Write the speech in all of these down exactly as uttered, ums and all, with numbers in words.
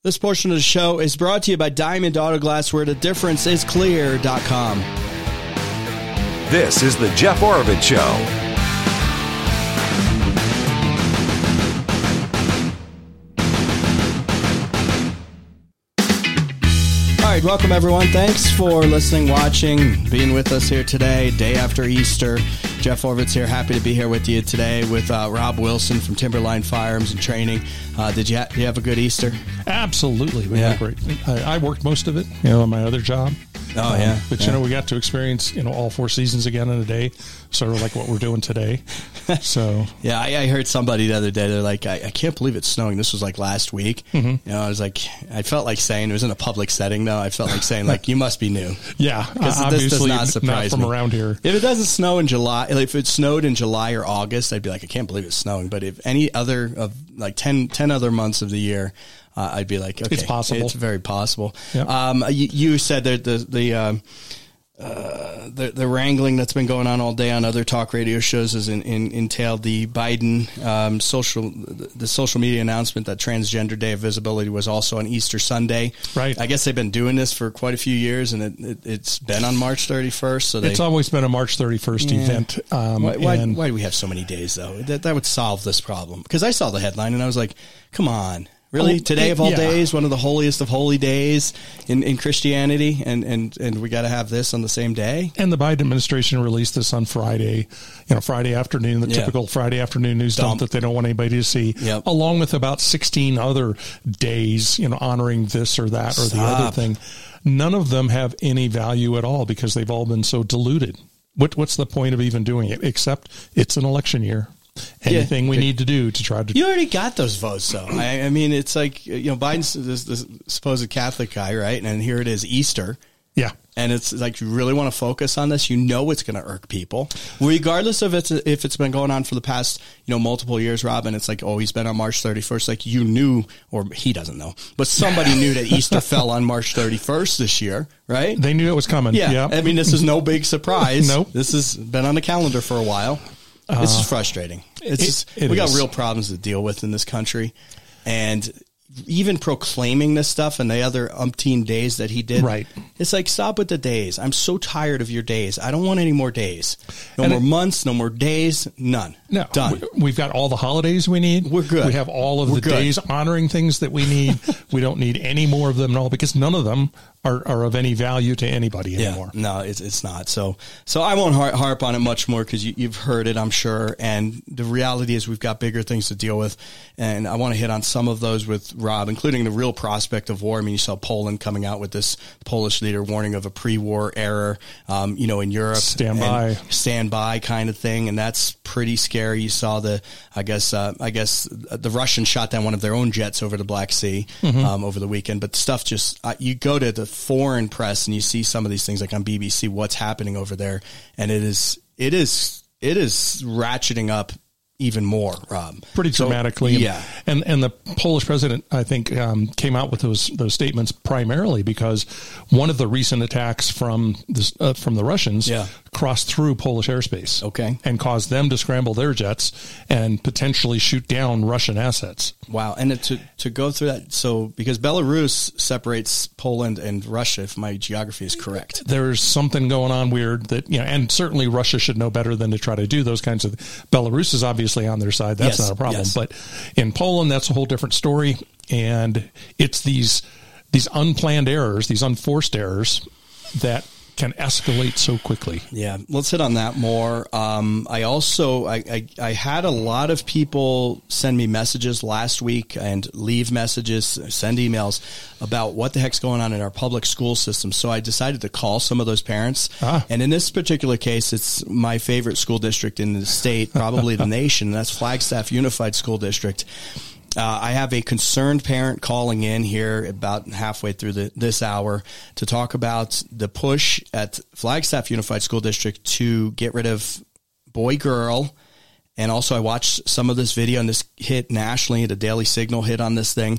This portion of the show is brought to you by Diamond Auto Glass, where the difference is clear dot com. This is the Jeff Oravits Show. All right, welcome everyone. Thanks for listening, watching, being with us here today, day after Easter. Jeff Oravits here, happy to be here with you today with uh, Rob Wilson from Timberline Firearms and Training. Uh, did you, ha- did you have a good Easter? Absolutely. We Yeah. had great. I, I worked most of it, you know, on my other job. Oh, Um, yeah. But, yeah. you know, we got to experience, you know, all four seasons again in a day, sort of like what we're doing today. So, Yeah, I, I heard somebody the other day, they're like, I, I can't believe it's snowing. This was like last week. Mm-hmm. You know, I was like, I felt like saying, it was in a public setting though, I felt like saying, like, you must be new. yeah, Because uh, this does obviously not surprise from me. around here. If it doesn't snow in July, if it snowed in July or August, I'd be like, I can't believe it's snowing. But if any other of like ten, ten other months of the year, uh, I'd be like, okay, It's possible. It's very possible. Yep. Um, you, you said that the the um, uh, the the wrangling that's been going on all day on other talk radio shows has in, in, entailed the Biden um, social the social media announcement that Transgender Day of Visibility was also on Easter Sunday. Right. I guess they've been doing this for quite a few years, and it, it, it's been on March thirty-first. So they, It's always been a March thirty-first Yeah. event. Um, why, why, and why do we have so many days, though? That that would solve this problem. Because I saw the headline, and I was like, come on. Really? Oh, Today of all yeah. days, one of the holiest of holy days in, in Christianity, and, and, and we got to have this on the same day? And the Biden administration released this on Friday, you know, Friday afternoon, the Yeah. typical Friday afternoon news dump Dump. that they don't want anybody to see, Yep. along with about sixteen other days, you know, honoring this or that or the Stop. other thing. None of them have any value at all because they've all been so diluted. What, what's the point of even doing it, except it's an election year? Anything we Yeah. need to do to try to... You already got those votes, though. I, I mean, it's like, you know, Biden's this, this supposed Catholic guy, right? And here it is, Easter. Yeah. And it's like, you really want to focus on this? You know it's going to irk people, regardless of it's, if it's been going on for the past, you know, multiple years, Rob, and it's like, oh, he's been on March thirty-first. Like, you knew, or he doesn't know, but somebody knew that Easter fell on March thirty-first this year, right? They knew it was coming. Yeah. Yeah. I mean, this is no big surprise. Nope. This has been on the calendar for a while. This is frustrating. It's it- just, it we got is. real problems to deal with in this country. And even proclaiming this stuff and the other umpteen days that he did, Right. it's like, stop with the days. I'm so tired of your days. I don't want any more days. No And more it- months, no more days, none. No, Done. we- We've got all the holidays we need. We're good. We have all of We're the good. days honoring things that we need. We don't need any more of them at all because none of them are, are of any value to anybody anymore. No, it's it's not. So so I won't har- harp on it much more because you, you've heard it, I'm sure. And the reality is we've got bigger things to deal with. And I want to hit on some of those with Rob, including the real prospect of war. I mean, you saw Poland coming out with this Polish leader warning of a pre-war error, um, you know, in Europe. Stand and by. Stand by kind of thing. And that's pretty scary. You saw the, I guess, uh, I guess the Russians shot down one of their own jets over the Black Sea Mm-hmm. um, over the weekend. But stuff just, uh, you go to the foreign press and you see some of these things like on B B C, what's happening over there. And it is, it is, it is ratcheting up even more, Rob. Pretty So, dramatically. And, yeah. And and the Polish president, I think, um, came out with those those statements primarily because one of the recent attacks from this, uh, from the Russians Yeah. crossed through Polish airspace. Okay. And caused them to scramble their jets and potentially shoot down Russian assets. Wow. And to, to go through that. So because Belarus separates Poland and Russia, if my geography is correct. There's something going on weird that, you know, and certainly Russia should know better than to try to do those kinds of, Belarus is obviously on their side. That's Yes, not a problem. yes. But in Poland, that's a whole different story. And it's these, these unplanned errors, these unforced errors that can escalate so quickly. Yeah, let's hit on that more. Um, I also, I, I, I had a lot of people send me messages last week and leave messages, send emails about what the heck's going on in our public school system. So I decided to call some of those parents. Ah. And in this particular case, it's my favorite school district in the state, probably the nation. And that's Flagstaff Unified School District. Uh, I have a concerned parent calling in here about halfway through the, this hour to talk about the push at Flagstaff Unified School District to get rid of boy-girl. And also I watched some of this video and this hit nationally. The Daily Signal hit on this thing.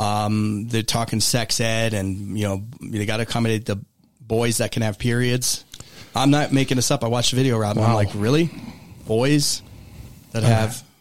Um, they're talking sex ed and, you know, they got to accommodate the boys that can have periods. I'm not making this up. I watched the video, Rob. And I'm Wow. like, really? Boys that have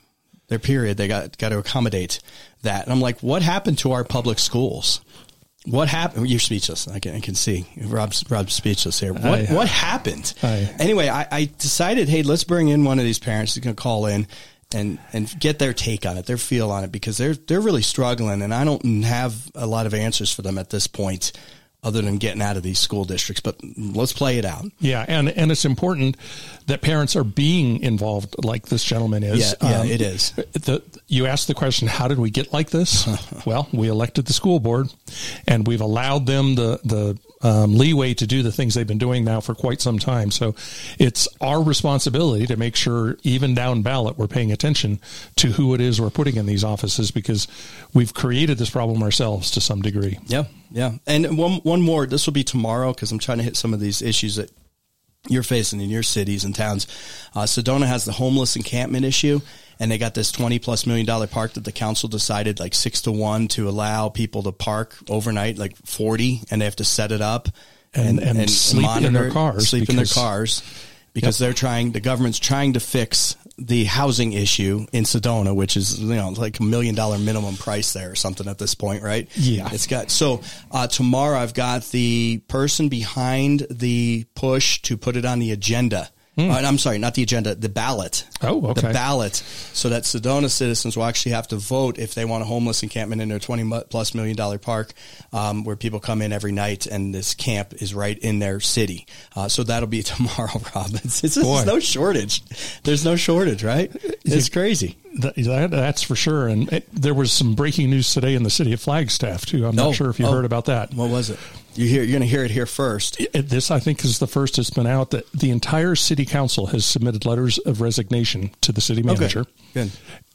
their period. They got got to accommodate that. And I'm like, what happened to our public schools? What happened? You're speechless. I can, I can see Rob's, Rob's speechless here. What I, what happened? I, anyway, I, I decided, hey, let's bring in one of these parents who's going to call in and and get their take on it, their feel on it, because they're they're really struggling, and I don't have a lot of answers for them at this point, other than getting out of these school districts. But let's play it out. Yeah, and and it's important that parents are being involved, like this gentleman is. Yeah, yeah um, it is. The, you asked the question, how did we get like this? Well, we elected the school board, and we've allowed them the the um, leeway to do the things they've been doing now for quite some time. So it's our responsibility to make sure, even down ballot, we're paying attention to who it is we're putting in these offices, because we've created this problem ourselves to some degree. Yeah, yeah. And one one more, this will be tomorrow, because I'm trying to hit some of these issues that you're facing in your cities and towns. Uh, Sedona has the homeless encampment issue, and they got this twenty plus million dollar park that the council decided like six to one to allow people to park overnight, like forty, and they have to set it up and, and, and sleep monitor, in their cars, sleep because, in their cars because yep. they're trying, the government's trying to fix the housing issue in Sedona, which is, you know, like a million dollar minimum price there or something at this point, right? Yeah. It's got, so, uh, tomorrow I've got the person behind the push to put it on the agenda. Hmm. Uh, I'm sorry, not the agenda, the ballot. Oh, okay. The ballot, so that Sedona citizens will actually have to vote if they want a homeless encampment in their twenty plus million dollar park, um, where people come in every night, and this camp is right in their city. Uh, so that'll be tomorrow, Rob. It's, it's, there's no shortage. There's no shortage, right? It's crazy. That, that's for sure. And it, there was some breaking news today in the city of Flagstaff, too. I'm not oh, sure if you oh, heard about that. What was it? You hear, you're going to hear it here first. It, this, I think, is the first it's been out, that the entire city council has submitted letters of resignation to the city manager. Okay. Good.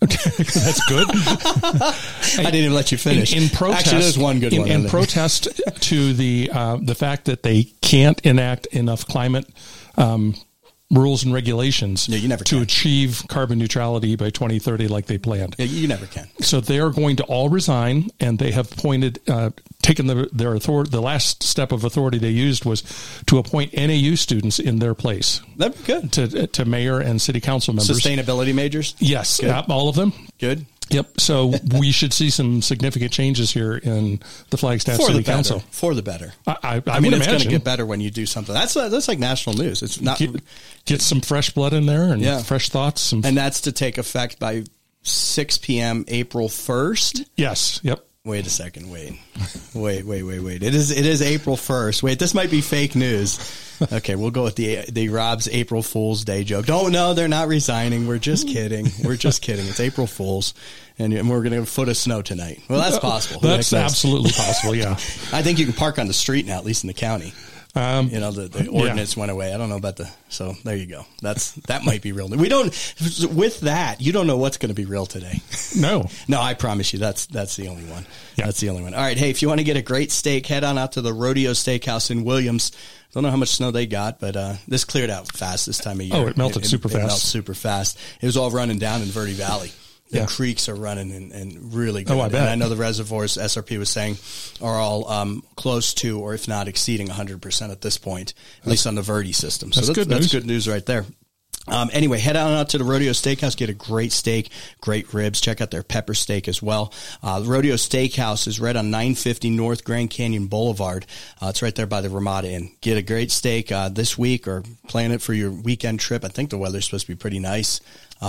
That's good. I didn't even let you finish. In, in protest, Actually, there's one good in, one. In protest to the uh, the fact that they can't enact enough climate um, rules and regulations yeah, you never to can. achieve carbon neutrality by twenty thirty like they planned. Yeah, you never can. So they are going to all resign, and they have appointed, uh, taken the, their authority. The last step of authority they used was to appoint N A U students in their place. That'd be good. To, to mayor and city council members. Sustainability majors? Yes, yeah, all of them. Good. Yep. So we should see some significant changes here in the Flagstaff For City the Council. For the better. I, I, I, I mean, would it's going to imagine. get better when you do something. That's uh, that's like national news. It's not get, get some fresh blood in there and yeah. fresh thoughts. Some, and that's to take effect by six p.m. April first. Yes. Yep. Wait a second. Wait, wait, wait, wait, wait. It is, it is April first. Wait, this might be fake news. Okay. We'll go with the, the Rob's April Fool's Day joke. Don't know. They're not resigning. We're just kidding. We're just kidding. It's April Fool's, and, and we're going to have a foot of snow tonight. Well, that's possible. That's absolutely possible. Yeah. I think you can park on the street now, at least in the county. Um, you know, the, the ordinance yeah. went away. I don't know about the, so there you go. That's, that might be real. We don't, with that, you don't know what's going to be real today. No. No, I promise you that's, that's the only one. Yeah. That's the only one. All right. Hey, if you want to get a great steak, head on out to the Rodeo Steakhouse in Williams. Don't know how much snow they got, but, uh, this cleared out fast this time of year. Oh, it melted it, super it, fast. It melted super fast. It was all running down in Verde Valley. The yeah. creeks are running and, and really good. Oh, I bet. And I know the reservoirs, S R P was saying, are all um, close to, or if not exceeding one hundred percent at this point, at least on the Verde system. So that's, that's, good, that's news. good news right there. Um, anyway, head on out to the Rodeo Steakhouse, get a great steak, great ribs. Check out their pepper steak as well. Uh, the Rodeo Steakhouse is right on nine fifty North Grand Canyon Boulevard. Uh, it's right there by the Ramada Inn. Get a great steak uh, this week, or plan it for your weekend trip. I think the weather's supposed to be pretty nice.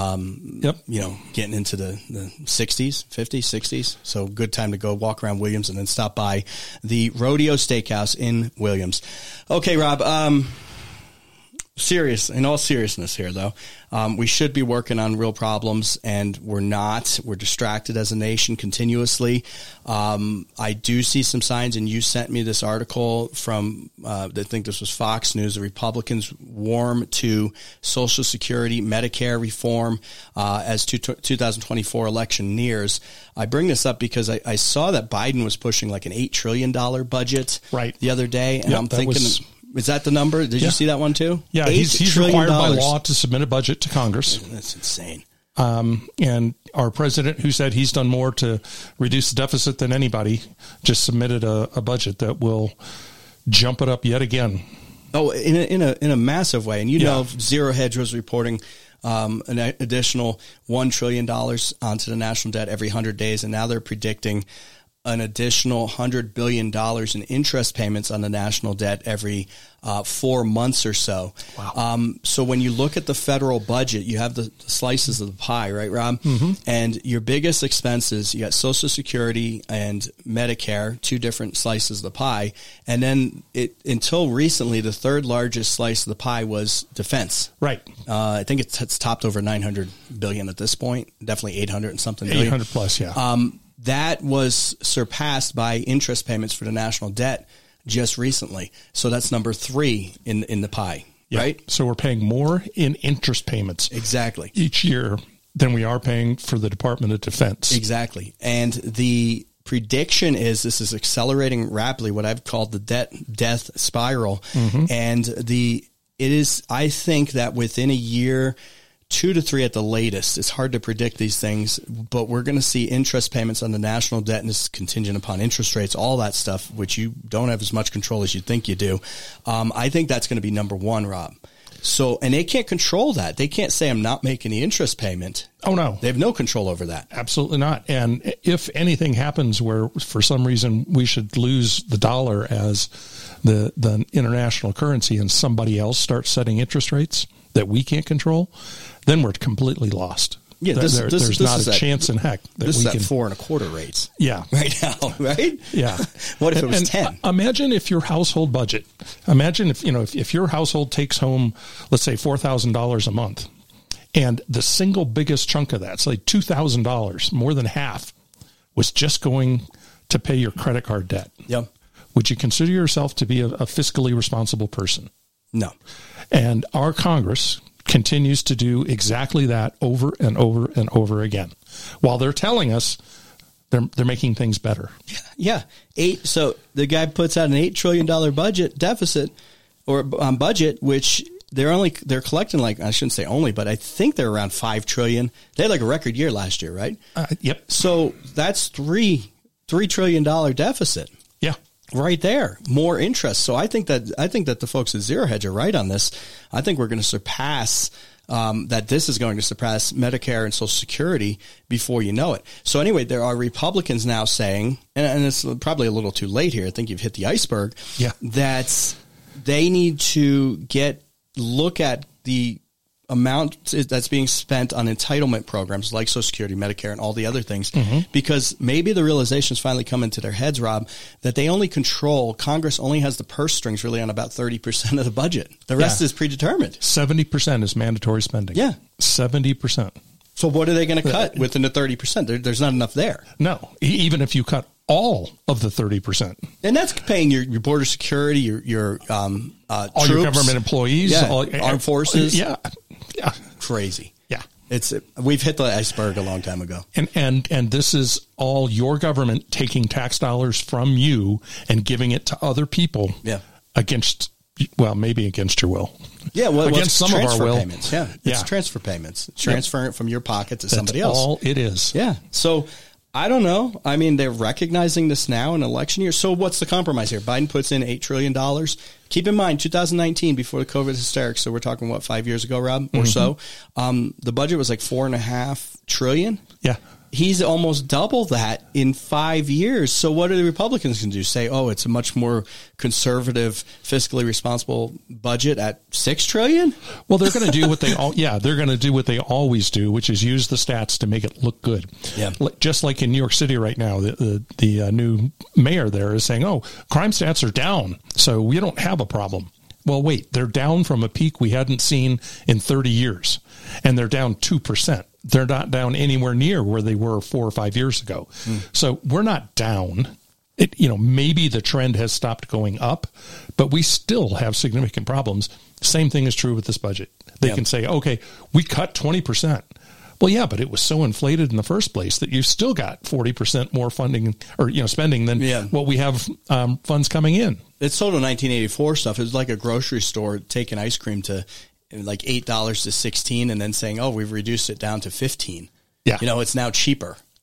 Um, yep. You know, getting into the, the sixties, fifties, sixties. So good time to go walk around Williams and then stop by the Rodeo Steakhouse in Williams. Okay, Rob, um, serious, in all seriousness here, though, um, we should be working on real problems, and we're not. We're distracted as a nation continuously. Um, I do see some signs, and you sent me this article from, uh, I think this was Fox News, the Republicans warm to Social Security, Medicare reform uh, as two, twenty twenty-four election nears. I bring this up because I, I saw that Biden was pushing like an eight trillion dollars budget right. the other day, and yep, I'm thinking... Was- Is that the number? Did yeah. you see that one too? Yeah, he's, he's required by law to submit a budget to Congress. That's insane. Um, and our president, who said he's done more to reduce the deficit than anybody, just submitted a, a budget that will jump it up yet again. Oh, in a, in a in a massive way. And you yeah. know, Zero Hedge was reporting um, an additional one trillion dollars onto the national debt every one hundred days. And now they're predicting an additional one hundred billion dollars in interest payments on the national debt every uh, four months or so. Wow. Um, so when you look at the federal budget, you have the, the slices of the pie, right, Rob? Mm-hmm. And your biggest expenses, you got Social Security and Medicare, two different slices of the pie. And then it, until recently, the third largest slice of the pie was defense. Right. Uh, I think it's, it's topped over nine hundred billion dollars at this point, definitely eight hundred and something billion. eight hundred plus, yeah. Um, that was surpassed by interest payments for the national debt just recently. So that's number three in in the pie, yeah. right? So we're paying more in interest payments Exactly. each year than we are paying for the Department of Defense. Exactly. And the prediction is this is accelerating rapidly, what I've called the debt death spiral. Mm-hmm. And the it is, I think that within a year, two to three at the latest. It's hard to predict these things, but we're going to see interest payments on the national debt, and this is contingent upon interest rates, all that stuff, which you don't have as much control as you think you do. Um, I think that's going to be number one, Rob. So, and they can't control that. They can't say, I'm not making the interest payment. Oh, no. They have no control over that. Absolutely not. And if anything happens where for some reason we should lose the dollar as the, the international currency and somebody else starts setting interest rates that we can't control, then we're completely lost. Yeah, this, there, this, there's this not is a at, chance in heck that this we is at can. four and a quarter rates. Yeah, right now, right? Yeah. What if it was and, ten? And imagine if your household budget. Imagine if you know if, if your household takes home, let's say four thousand dollars a month, and the single biggest chunk of that, it's like two thousand dollars, more than half, was just going to pay your credit card debt. Yep. Would you consider yourself to be a, a fiscally responsible person? No. And our Congress continues to do exactly that over and over and over again, while they're telling us they're they're making things better. Yeah, yeah. Eight. So the guy puts out an eight trillion dollar budget deficit or um, budget, which they're only they're collecting like I shouldn't say only, but I think they're around five trillion. They had like a record year last year, right? Uh, yep. So that's three three trillion dollar deficit. Yeah. Right there, more interest. So I think that I think that the folks at Zero Hedge are right on this. I think we're going to surpass um, that. This is going to surpass Medicare and Social Security before you know it. So anyway, there are Republicans now saying, and, and it's probably a little too late here. I think you've hit the iceberg. Yeah, that they need to get look at the amount that's being spent on entitlement programs like Social Security, Medicare, and all the other things, mm-hmm. because maybe the realization's finally come into their heads, Rob, that they only control, Congress only has the purse strings really on about thirty percent of the budget. The rest yeah. is predetermined. seventy percent is mandatory spending. Yeah. seventy percent. So what are they going to cut within the thirty percent? There, there's not enough there. No, even if you cut all of the thirty percent. And that's paying your, your border security, your, your um, uh, all troops. your government employees, yeah, all, armed forces. Yeah. Yeah. Crazy. Yeah. It's we've hit the iceberg a long time ago. And and and this is all your government taking tax dollars from you and giving it to other people. Yeah. Against well, maybe against your will. Yeah, well, against well, some of our will. Payments. Yeah, it's yeah. transfer payments. It's transferring yeah. it from your pocket to That's somebody else. All it is. Yeah. So I don't know. I mean, they're recognizing this now in election year. So what's the compromise here? Biden puts in eight trillion dollars. Keep in mind, two thousand nineteen, before the COVID hysterics, so we're talking, what, five years ago, Rob, or mm-hmm. so, um, the budget was like four and a half trillion. Yeah. He's almost double that in five years. So what are the Republicans going to do? Say, oh, it's a much more conservative, fiscally responsible budget at six trillion? Well, they're going to do what they all, yeah, they're going to do what they always do, which is use the stats to make it look good. Yeah. Just like in New York City right now, the the, the uh, new mayor there is saying, oh, crime stats are down, so we don't have a problem. Well, wait, they're down from a peak we hadn't seen in thirty years, and they're down two percent. They're not down anywhere near where they were four or five years ago. Mm. So we're not down. It, you know, maybe the trend has stopped going up, but we still have significant problems. Same thing is true with this budget. They yep. can say, okay, we cut twenty percent. Well, yeah, but it was so inflated in the first place that you've still got forty percent more funding or, you know, spending than yeah. what we have um, funds coming in. It's sort of nineteen eighty-four stuff. It was like a grocery store taking ice cream to like eight dollars to sixteen and then saying, oh, we've reduced it down to fifteen. Yeah. You know, it's now cheaper.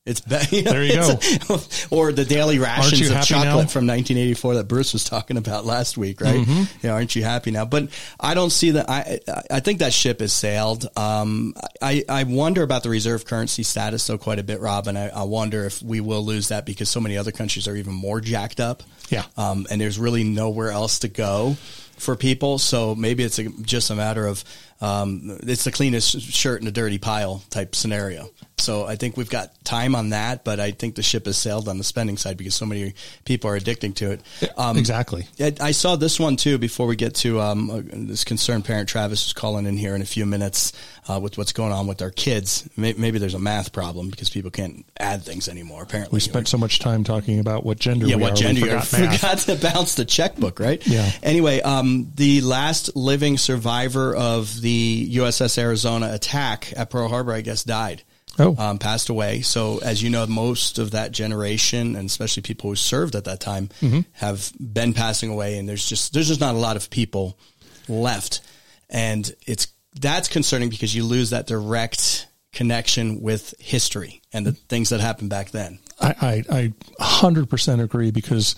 It's be- There you go. Or the daily rations you of happy chocolate now? from nineteen eighty-four that Bruce was talking about last week, right? Mm-hmm. Yeah, aren't you happy now? But I don't see that. I I think that ship has sailed. Um, I I wonder about the reserve currency status though quite a bit, Rob, and I, I wonder if we will lose that because so many other countries are even more jacked up. Yeah. Um, and there's really nowhere else to go for people. So maybe it's a, just a matter of um, it's the cleanest shirt in a dirty pile type scenario. So I think we've got time on that, but I think the ship has sailed on the spending side because so many people are addicting to it. Um, exactly. I, I saw this one too before we get to um, uh, this concerned parent. Travis is calling in here in a few minutes uh, with what's going on with our kids. Maybe, maybe there's a math problem because people can't add things anymore. Apparently, We spent so much time talking about what gender yeah, we what are. gender we you are. forgot math. Forgot to bounce the checkbook, right? Yeah. Anyway, um, the last living survivor of the U S S Arizona attack at Pearl Harbor, I guess, died. Oh. Um, passed away. So, as you know, most of that generation, and especially people who served at that time, mm-hmm. have been passing away, and there's just there's just not a lot of people left, and it's that's concerning because you lose that direct connection with history and the things that happened back then. I, I, I one hundred percent agree because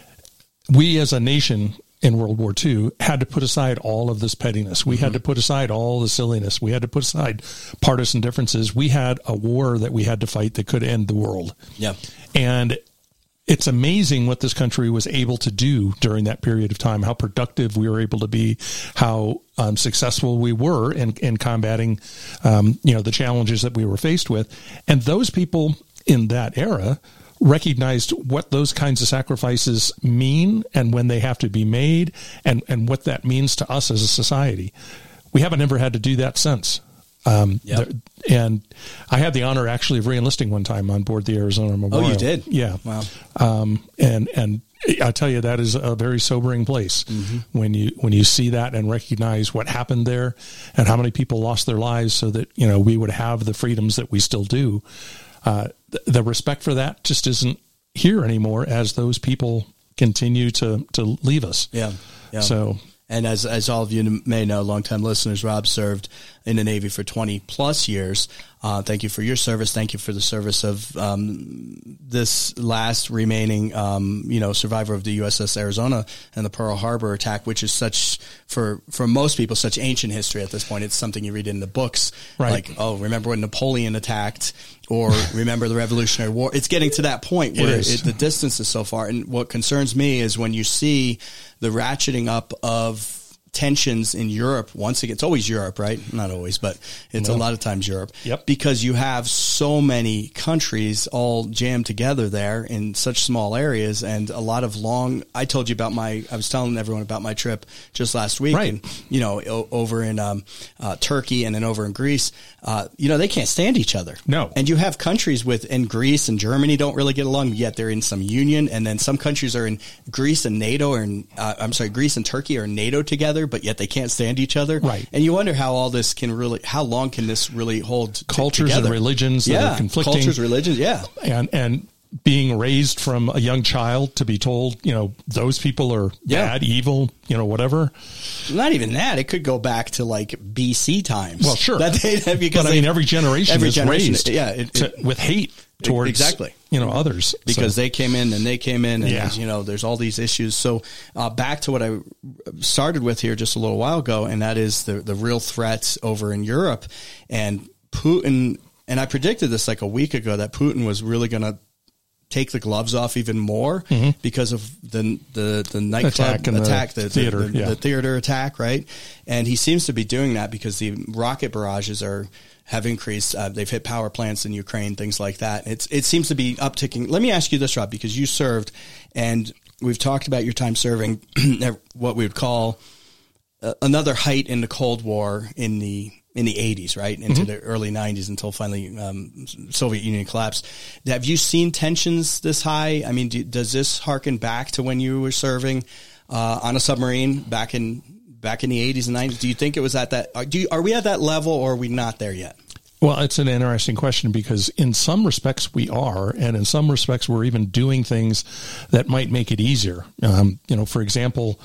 we as a nation in World War Two had to put aside all of this pettiness. We mm-hmm. had to put aside all the silliness. We had to put aside partisan differences. We had a war that we had to fight that could end the world. Yeah. And it's amazing what this country was able to do during that period of time, how productive we were able to be, how um, successful we were in, in combating, um, you know, the challenges that we were faced with. And those people in that era recognized what those kinds of sacrifices mean and when they have to be made and, and what that means to us as a society. We haven't ever had to do that since. Um, yep. there, and I had the honor actually of re-enlisting one time on board the Arizona Memorial. Oh, you did? Yeah. Wow. Um, and, and I tell you, that is a very sobering place mm-hmm. when you, when you see that and recognize what happened there and how many people lost their lives so that, you know, we would have the freedoms that we still do. Uh, th- the respect for that just isn't here anymore as those people continue to, to leave us. Yeah. Yeah. So, and as, as all of you may know, longtime listeners, Rob served in the Navy for twenty plus years. Uh, thank you for your service. Thank you for the service of um, this last remaining, um, you know, survivor of the U S S Arizona and the Pearl Harbor attack, which is such, for, for most people, such ancient history at this point. It's something you read in the books. Right. Like, oh, remember when Napoleon attacked, or remember the Revolutionary War. It's getting to that point where it it, the distance is so far. And what concerns me is when you see the ratcheting up of tensions in Europe. Once again, it's always Europe, right? Not always, but it's no. a lot of times Europe. Yep. Because you have so many countries all jammed together there in such small areas, and a lot of long. I told you about my. I was telling everyone about my trip just last week, right. and you know, o- over in um, uh, Turkey and then over in Greece. Uh, you know, they can't stand each other. No. And you have countries with, in Greece and Germany don't really get along, yet they're in some union. And then some countries are in Greece and NATO, or in, uh, I'm sorry, Greece and Turkey are NATO together, but yet they can't stand each other. Right. And you wonder how all this can really, how long can this really hold t- Cultures together? and religions that yeah. are conflicting. Cultures, religions, yeah. And, and, being raised from a young child to be told, you know, those people are yeah. bad, evil, you know, whatever. Not even that. It could go back to like B C times. Well, sure. That they, because but I mean, every generation every is generation, raised yeah, it, to, it, with hate towards, exactly. you know, others. Because so. they came in and they came in and, yeah. you know, there's all these issues. So uh, back to what I started with here just a little while ago, and that is the, the real threats over in Europe. And Putin, and I predicted this like a week ago, that Putin was really going to take the gloves off even more mm-hmm. because of the the, the nightclub attack, attack the, the, theater, the, yeah. the theater attack, right? And he seems to be doing that because the rocket barrages are have increased. Uh, they've hit power plants in Ukraine, things like that. It's it seems to be upticking. Let me ask you this, Rob, because you served, and we've talked about your time serving what we would call uh, another height in the Cold War in the in the eighties, right? Into mm-hmm. the early nineties until finally um, Soviet Union collapsed. Have you seen tensions this high? I mean, do, does this harken back to when you were serving uh, on a submarine back in back in the eighties and nineties? Do you think it was at that? Do you, are we at that level, or are we not there yet? Well, it's an interesting question because in some respects we are, and in some respects we're even doing things that might make it easier. Um, you know, for example,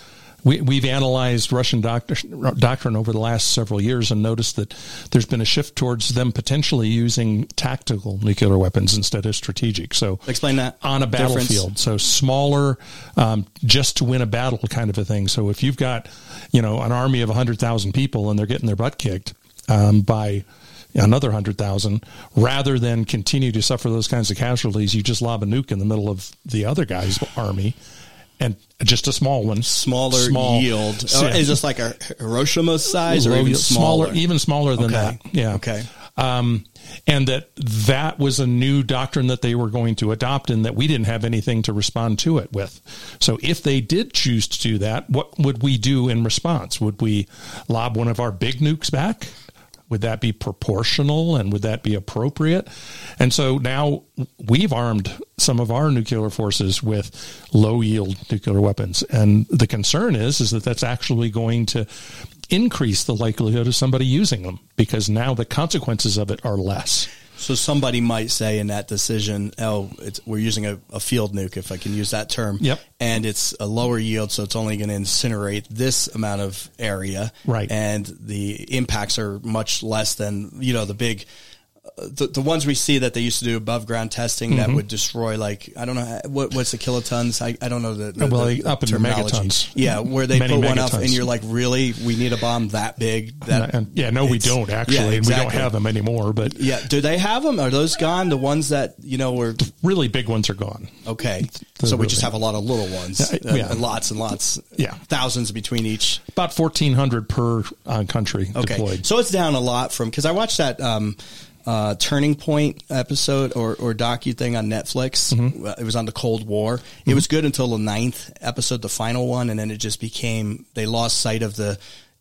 we, we've analyzed Russian doctrine, doctrine over the last several years and noticed that there's been a shift towards them potentially using tactical nuclear weapons instead of strategic. So explain that on a battlefield. difference. So smaller, um, just to win a battle kind of a thing. So if you've got, you know, an army of one hundred thousand people and they're getting their butt kicked um, by another one hundred thousand, rather than continue to suffer those kinds of casualties, you just lob a nuke in the middle of the other guy's army, and just a small one. Smaller small, yield. So, oh, is this like a Hiroshima size or even smaller? smaller? Even smaller than okay. that. Yeah. Okay. Um, and that that was a new doctrine that they were going to adopt, and that we didn't have anything to respond to it with. So if they did choose to do that, what would we do in response? Would we lob one of our big nukes back? Would that be proportional, and would that be appropriate? And so now we've armed some of our nuclear forces with low-yield nuclear weapons. And the concern is, is that that's actually going to increase the likelihood of somebody using them, because now the consequences of it are less. So somebody might say in that decision, oh, it's, we're using a, a field nuke, if I can use that term. Yep. And it's a lower yield, so it's only going to incinerate this amount of area. Right. And the impacts are much less than, you know, the big, uh, the, the ones we see that they used to do above ground testing mm-hmm. that would destroy, like, I don't know, what, what's the kilotons? I, I don't know the, the, well, the up in the megatons. Yeah, where they Many put one megatons. up and you're like, really? We need a bomb that big? That and, yeah, no, we don't actually. Yeah, exactly. And we don't have them anymore. But yeah, do they have them? Are those gone? The ones that, you know, were really big ones are gone. Okay. The so we really just have a lot of little ones. Yeah, uh, yeah. And lots and lots. Yeah. Thousands between each. About fourteen hundred per uh, country okay. deployed. So it's down a lot from, because I watched that um, uh, Turning Point episode or, or docu thing on Netflix. Mm-hmm. It was on the Cold War. Mm-hmm. It was good until the ninth episode, the final one, and then it just became, they lost sight of the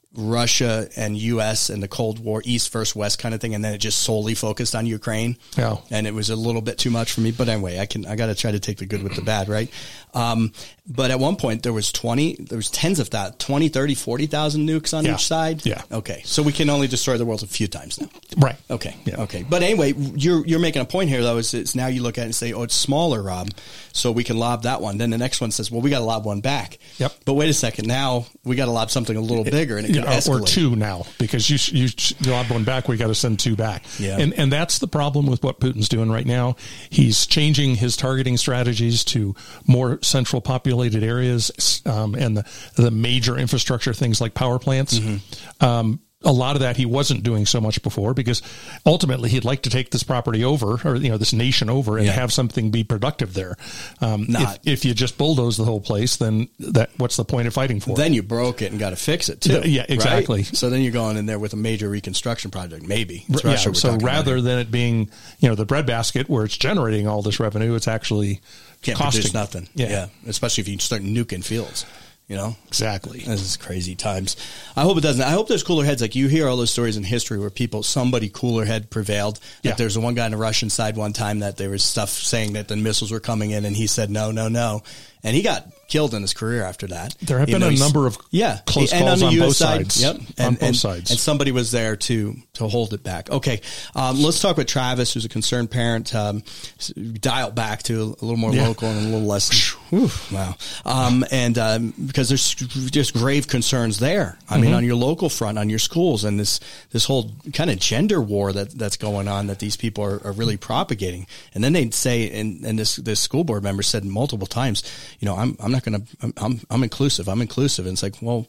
Russia and U S and the Cold War, East versus West kind of thing, and then it just solely focused on Ukraine. Yeah. And it was a little bit too much for me, but anyway, I can I got to try to take the good with the bad, right? Um, but at one point there was twenty, there was tens of that, twenty, thirty, forty thousand nukes on yeah. each side. Yeah. Okay. So we can only destroy the world a few times now. Right. Okay. Yeah. Okay. But anyway, you're you're making a point here though. Is it's now you look at it and say, oh, it's smaller, Rob, so we can lob that one. Then the next one says, well, we got to lob one back. Yep. But wait a second, now we got to lob something a little bigger, and it can yeah, escalate. Or two now, because you you lob one back, we got to send two back. Yeah. And and that's the problem with what Putin's doing right now. He's changing his targeting strategies to more central populated areas, um, and the the major infrastructure things like power plants. Mm-hmm. Um, a lot of that he wasn't doing so much before, because ultimately he'd like to take this property over, or, you know, this nation over, and yeah. have something be productive there. Um, Not, if, if you just bulldoze the whole place, then that what's the point of fighting for then it? you broke it and got to fix it too. Yeah, exactly. Right? So then you're going in there with a major reconstruction project, maybe. It's Yeah, Russia we're so talking about rather here. than it being, you know, the breadbasket where it's generating all this revenue, it's actually Can't costing produce nothing. Yeah. yeah. Especially if you start nuking fields. You know, exactly. This is crazy times. I hope it doesn't. I hope there's cooler heads. Like you hear all those stories in history where people, somebody cooler head prevailed. Like Yeah. there's the one guy on the Russian side one time that there was stuff saying that the missiles were coming in, and he said no, no, no, and he got killed in his career after that. There have Even been a though he's- number of yeah, close and calls on, the on U S both side, sides. Yep, On and, both and, sides. and somebody was there to to hold it back. Okay, um, let's talk with Travis, who's a concerned parent. Um, dial it back to a little more Yeah. local and a little less. Whew, wow, um, and um, because there's just grave concerns there. I mean, Mm-hmm. on your local front, on your schools, and this this whole kind of gender war that that's going on that these people are, are really propagating. And then they'd say, and, and this this school board member said multiple times, you know, I'm I'm not going to, I'm, I'm I'm inclusive, I'm inclusive. And it's like, well,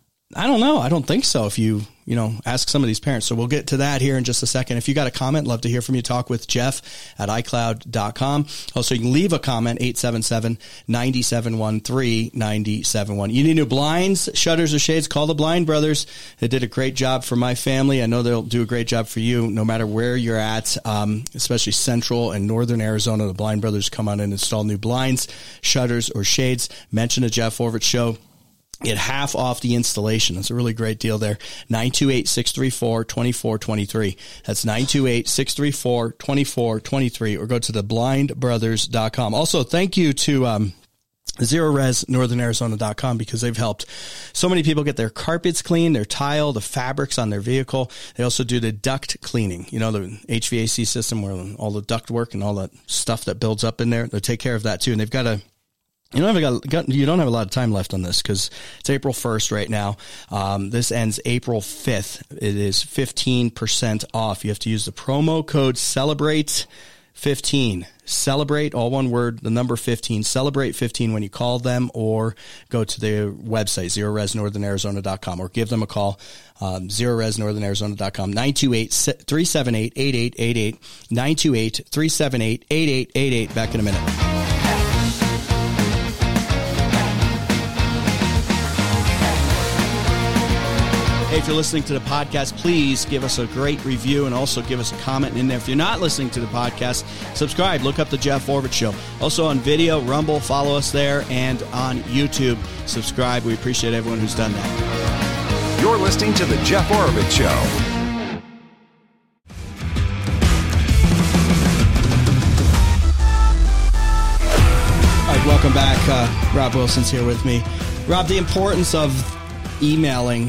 I don't know. I don't think so. If you, you know, ask some of these parents. So we'll get to that here in just a second. If you got a comment, love to hear from you. Talk with Jeff at i cloud dot com. Also, you can leave a comment, eight seven seven, nine seven one, three nine seven one. You need new blinds, shutters, or shades? Call the Blind Brothers. They did a great job for my family. I know they'll do a great job for you no matter where you're at, um, especially central and northern Arizona. The Blind Brothers come on and install new blinds, shutters, or shades. Mention the Jeff Orvich Show. Get half off the installation. That's a really great deal there. nine two eight, six three four, two four two three. That's nine two eight, six three four, two four two three, or go to the blind brothers dot com. Also, thank you to um, zero res northern arizona dot com, because they've helped so many people get their carpets clean, their tile, the fabrics on their vehicle. They also do the duct cleaning, you know, the H V A C system where all the duct work and all that stuff that builds up in there. They take care of that too. And they've got a You don't have got, got you don't have a lot of time left on this because it's April first right now. Um, this ends April fifth. It is fifteen percent off. You have to use the promo code Celebrate fifteen. Celebrate, all one word, the number fifteen. Celebrate fifteen when you call them, or go to their website, zero res northern arizona dot com, or give them a call, um, zero res northern arizona dot com, nine two eight, three seven eight, eight eight eight eight, nine two eight, three seven eight, eight eight eight eight. Back in a minute. Hey, if you're listening to the podcast, please give us a great review and also give us a comment in there. If you're not listening to the podcast, subscribe. Look up the Jeff Oravits Show. Also on video, Rumble, follow us there, and on YouTube, subscribe. We appreciate everyone who's done that. You're listening to the Jeff Oravits Show. All right, welcome back. Uh, Rob Wilson's here with me. Rob, the importance of emailing.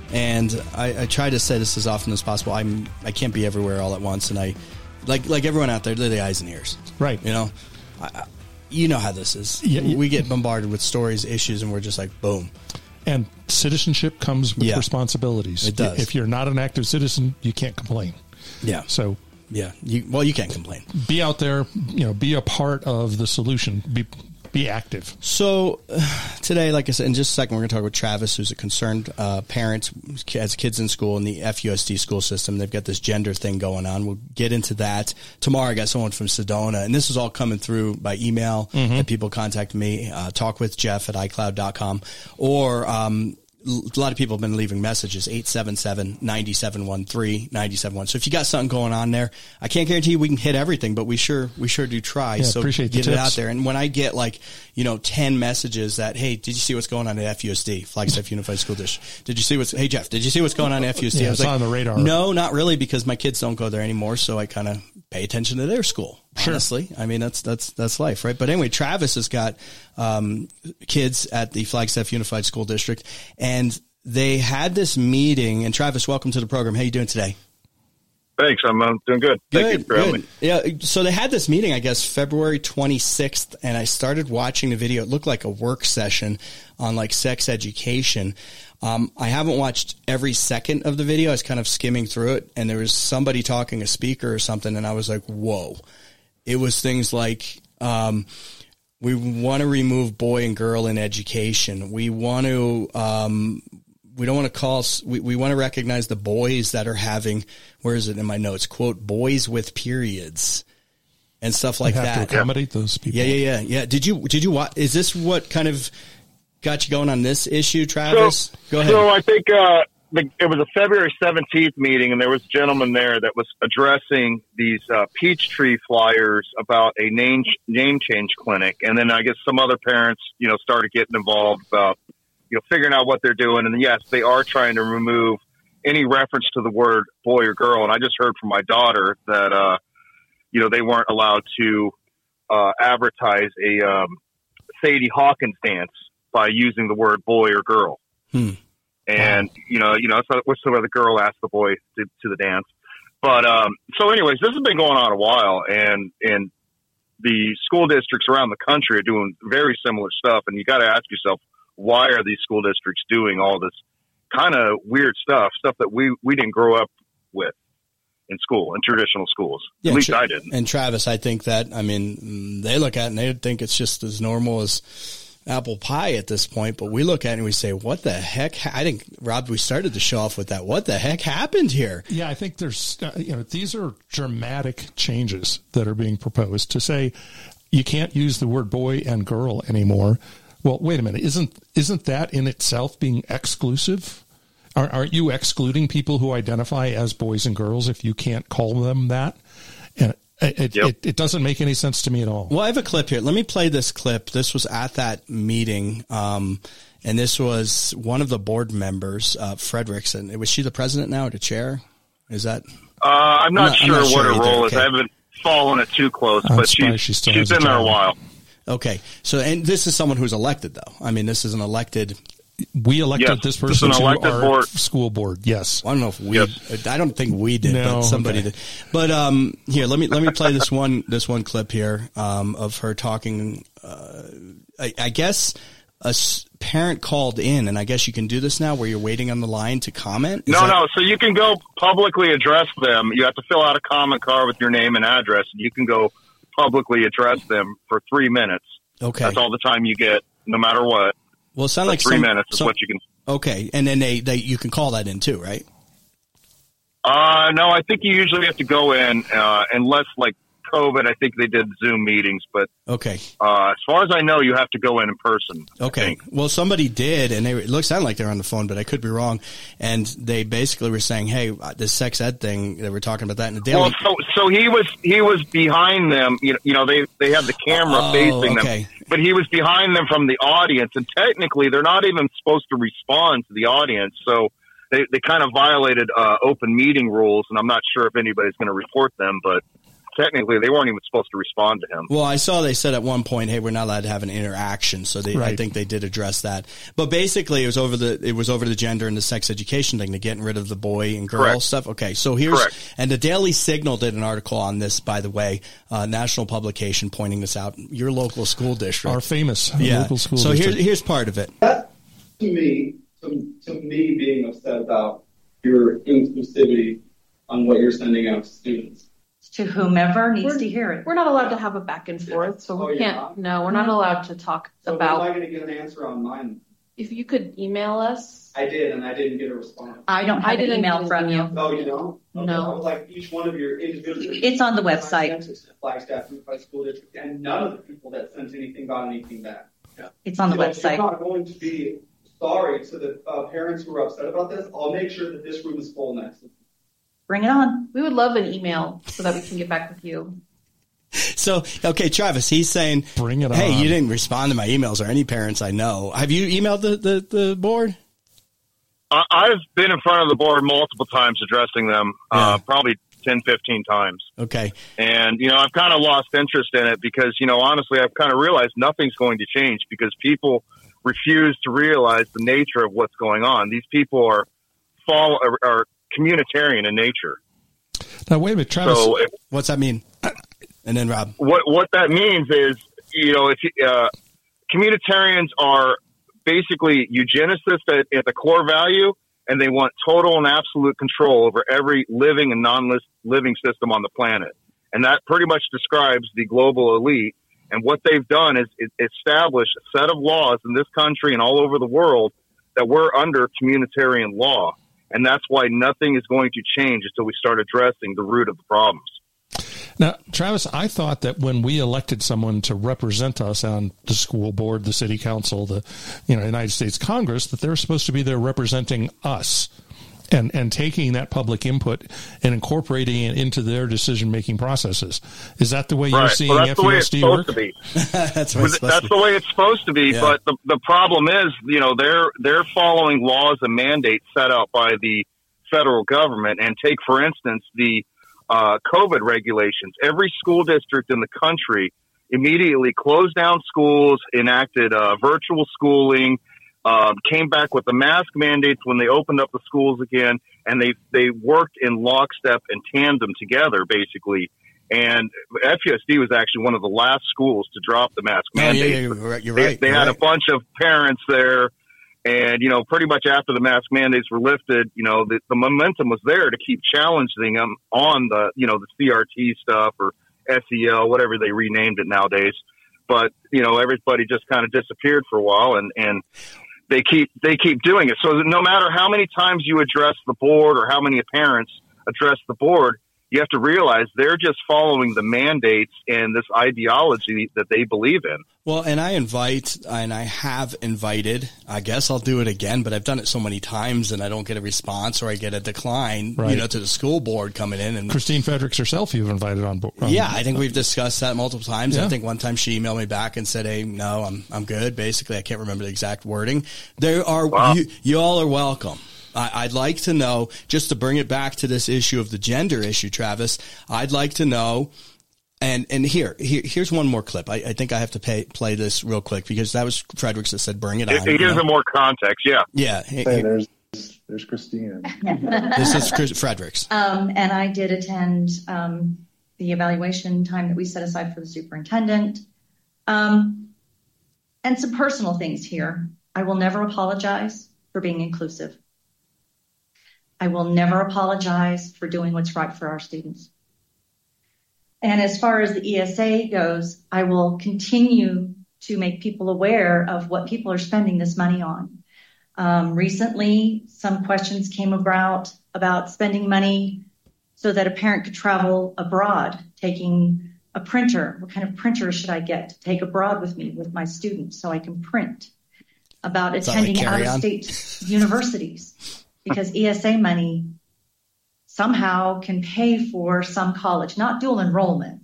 And I, I try to say this as often as possible. I'm I can't be everywhere all at once, and I like like everyone out there. They're the eyes and ears, right? You know, I, I, you know how this is. Yeah, yeah. We get bombarded with stories, issues, and we're just like, boom. And citizenship comes with yeah. responsibilities. It does. If you're not an active citizen, you can't complain. Yeah. So yeah, you, well, you can't complain. Be out there. You know, be a part of the solution. Be Be active. So uh, today, like I said, in just a second, we're going to talk with Travis, who's a concerned uh, parent, has kids in school in the F U S D school system. They've got this gender thing going on. We'll get into that. Tomorrow, I got someone from Sedona, and this is all coming through by email mm-hmm. that people contact me, uh, talk with Jeff at i cloud dot com, or um, a lot of people have been leaving messages, eight seven seven, nine seven one three, nine seven one. So if you got something going on there, I can't guarantee we can hit everything, but we sure we sure do try. Yeah, so appreciate get the it tips. out there. And when I get like, you know, ten messages that, hey, did you see what's going on at F U S D, Flagstaff Unified School District? Did you see what's, hey, Jeff, did you see what's going on at F U S D? Yeah, I was it's like, on the radar. No, not really, because my kids don't go there anymore. So I kind of pay attention to their school. Sure. Honestly, I mean, that's, that's, that's life, right? But anyway, Travis has got, um, kids at the Flagstaff Unified School District, and they had this meeting. And Travis, welcome to the program. How you doing today? Thanks. I'm uh, doing good. Thank good, you for having good. me. Yeah. So they had this meeting, I guess, February twenty-sixth, and I started watching the video. It looked like a work session on like sex education. Um, I haven't watched every second of the video. I was kind of skimming through it, and there was somebody talking, a speaker or something, and I was like, whoa. It was things like, um, we want to remove boy and girl in education. We want to, um, we don't want to call, we, we want to recognize the boys that are having, where is it in my notes, quote, boys with periods and stuff like have that. To accommodate those people. Yeah, yeah, yeah, yeah. Did you, did you watch, is this what kind of got you going on this issue, Travis? So, Go ahead. So I think, uh, the, it was a February seventeenth meeting, and there was a gentleman there that was addressing these uh, Peachtree flyers about a name name change clinic. And then I guess some other parents, you know, started getting involved about, you know, figuring out what they're doing. And yes, they are trying to remove any reference to the word boy or girl. And I just heard from my daughter that, uh, you know, they weren't allowed to uh, advertise a um, Sadie Hawkins dance by using the word boy or girl. Hmm. And, you know, you know, so what's the way the girl asked the boy to, to the dance. But, um, so anyways, this has been going on a while, and, and the school districts around the country are doing very similar stuff. And you got to ask yourself, why are these school districts doing all this kind of weird stuff, stuff that we, we didn't grow up with in school, in traditional schools? Yeah, At least Tra- I didn't. And Travis, I think that, I mean, they look at it and they think it's just as normal as apple pie at this point, but we look at it and we say, what the heck? Ha-? I think, Rob, we started the show off with that. What the heck happened here? Yeah, I think there's, uh, you know, these are dramatic changes that are being proposed to say you can't use the word boy and girl anymore. Well, wait a minute. Isn't, isn't that in itself being exclusive? Aren't, aren't you excluding people who identify as boys and girls if you can't call them that? And It, yep. it, it doesn't make any sense to me at all. Well, I have a clip here. Let me play this clip. This was at that meeting, um, and this was one of the board members, uh, Fredrickson. Was she the president now or the chair? Is that? Uh, I'm not, I'm not, sure, I'm not what sure her either. role Okay. is. I haven't followed it too close, I'm but surprised she's, she still she's has a been there a job. while. Okay. So, and this is someone who's elected, though. I mean, this is an elected. We elected Yes, this this person is an to elected our board. school board. Yes. I don't know if we. Yes. I don't think we did, No, but somebody okay. did. But um, here, let me let me play this one this one clip here um, of her talking uh, I, I guess a s- parent called in, and I guess you can do this now where you're waiting on the line to comment? Is No, that- no. So you can go publicly address them. You have to fill out a comment card with your name and address. And you can go publicly address them for three minutes. Okay. That's all the time you get, no matter what. Well, it sounds So like three some- minutes is some- what you can. Okay, and then they, they you can call that in too, right? Uh, no, I think you usually have to go in, uh, unless like COVID, I think they did Zoom meetings, but Okay. uh, as far as I know, you have to go in in person. I Okay. think. Well, somebody did, and they it looks sound like they're on the phone, but I could be wrong. And they basically were saying, "Hey, this sex ed thing, they were talking about that in the daily." Well, so so he was he was behind them. You know, you know they they had the camera Oh, facing okay. them, but he was behind them from the audience, and technically they're not even supposed to respond to the audience. So they they kind of violated uh, open meeting rules, and I'm not sure if anybody's going to report them, but technically they weren't even supposed to respond to him. Well, I saw they said at one point, "Hey, we're not allowed to have an interaction," so they, I Right. think they did address that. But basically, it was over the it was over the gender and the sex education thing, the getting rid of the boy and girl Correct. stuff. Okay, so here's Correct. and the Daily Signal did an article on this, by the way, uh, national publication pointing this out. Your local school district, Our famous yeah. local school so here's district. here's part of it. That, to me, to, to me being upset about your inclusivity on what you're sending out to students. To whomever needs We're- to hear it. We're not allowed to have a back and forth, so Oh, we you're can't. not? No, we're not allowed to talk So when am I about. going to get an answer on mine? If you could email us, I did, and I didn't get a response. I don't I have an didn't email get an from you. email. No, you don't? Okay, No. I would like each one of your individual. It's on the website. Flagstaff Unified School District, and none of the people that sent anything got anything back. It's on the You know, if website. You're not going to be sorry to the uh, parents who are upset about this. I'll make sure that this room is full next. Bring it on. we would love an email so that we can get back with you. So, okay, Travis, he's saying, Bring it Hey, on. you didn't respond to my emails or any parents I know. Have you emailed the, the, the board? I, I've been in front of the board multiple times addressing them, uh, Yeah. probably ten, fifteen times. Okay. And, you know, I've kind of lost interest in it because, you know, honestly, I've kind of realized nothing's going to change because people refuse to realize the nature of what's going on. These people are fall are, are communitarian in nature. Now, wait a minute, Travis. So if, What's that mean? And then Rob. what what that means is, you know, if you, uh, communitarians are basically eugenicists at, at the core value, and they want total and absolute control over every living and non-living system on the planet. And that pretty much describes the global elite. And what they've done is, is establish a set of laws in this country and all over the world that we're under communitarian law. And that's why nothing is going to change until we start addressing the root of the problems. Now, Travis, I thought that when we elected someone to represent us on the school board, the city council, the you know United States Congress, that they're supposed to be there representing us and, and taking that public input and incorporating it into their decision-making processes. Is that the way you're Right. seeing Well, that's the way it's F U S D supposed work? to be. That's what it's supposed That's to the be. way it's supposed to be, Yeah. but the the problem is, you know, they're they're following laws and mandates set out by the federal government. And take, for instance, the uh, COVID regulations. Every school district in the country immediately closed down schools, enacted uh, virtual schooling, uh, came back with the mask mandates when they opened up the schools again, and they they worked in lockstep and tandem together, basically. And F U S D was actually one of the last schools to drop the mask Oh, yeah, mandate. yeah, you're right. You're They, right. they You're had right. a bunch of parents there, and, you know, pretty much after the mask mandates were lifted, you know, the, the momentum was there to keep challenging them on the, you know, the C R T stuff or S E L, whatever they renamed it nowadays. But, you know, everybody just kind of disappeared for a while, and, and they keep they keep doing it. So no matter how many times you address the board or how many parents address the board, you have to realize they're just following the mandates and this ideology that they believe in. Well, and I invite, and I have invited, I guess I'll do it again, but I've done it so many times and I don't get a response or I get a decline, Right. you know, to the school board coming in. And Christine Fredericks herself you've invited on board. yeah, I think we've discussed that multiple times. Yeah. I think one time she emailed me back and said, hey, no, I'm, I'm good. Basically, I can't remember the exact wording. There are, Wow. you, you all are welcome. I, I'd like to know, just to bring it back to this issue of the gender issue, Travis, I'd like to know, and, and here, here here's one more clip. I, I think I have to pay, play this real quick because that was Fredericks that said, bring it on. It, it you gives know? them more context, yeah. Yeah. Hey, Hey, here- there's there's Christine. this is Chris Fredericks. Um, and I did attend um, the evaluation time that we set aside for the superintendent. Um, And some personal things here. I will never apologize for being inclusive. I will never apologize for doing what's right for our students. And as far as the E S A goes, I will continue to make people aware of what people are spending this money on. Um, recently, some questions came about about spending money so that a parent could travel abroad, taking a printer. What kind of printer should I get to take abroad with me with my students so I can print? About attending like out-of-state universities, because E S A money somehow can pay for some college, not dual enrollment,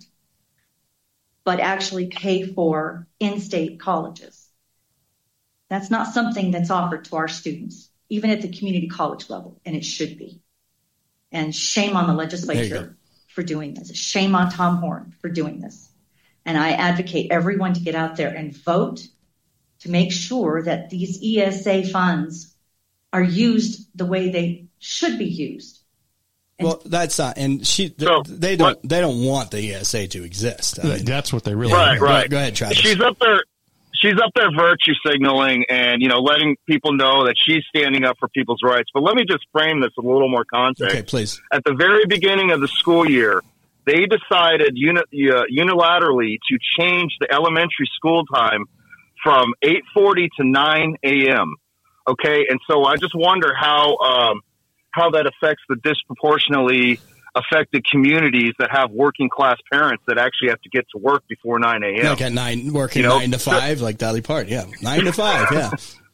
but actually pay for in-state colleges. That's not something that's offered to our students, even at the community college level, and it should be. And shame on the legislature for doing this. Shame on Tom Horn for doing this. And I advocate everyone to get out there and vote to make sure that these E S A funds are used the way they should be used. And well, that's not, and she, So, they don't, what- they don't want the E S A to exist. I mean, That's what they really Right, want. right. Go ahead, Travis. She's up there. She's up there virtue signaling and, you know, letting people know that she's standing up for people's rights. But let me just frame this with a little more context. Okay, please. At the very beginning of the school year, they decided uni- uh, unilaterally to change the elementary school time from eight forty to nine a.m. Okay, and so I just wonder how um, how that affects the disproportionately affected communities that have working class parents that actually have to get to work before nine a.m. Like at nine, working You know, nine to five, like Dolly Parton. Yeah, nine to five. Yeah.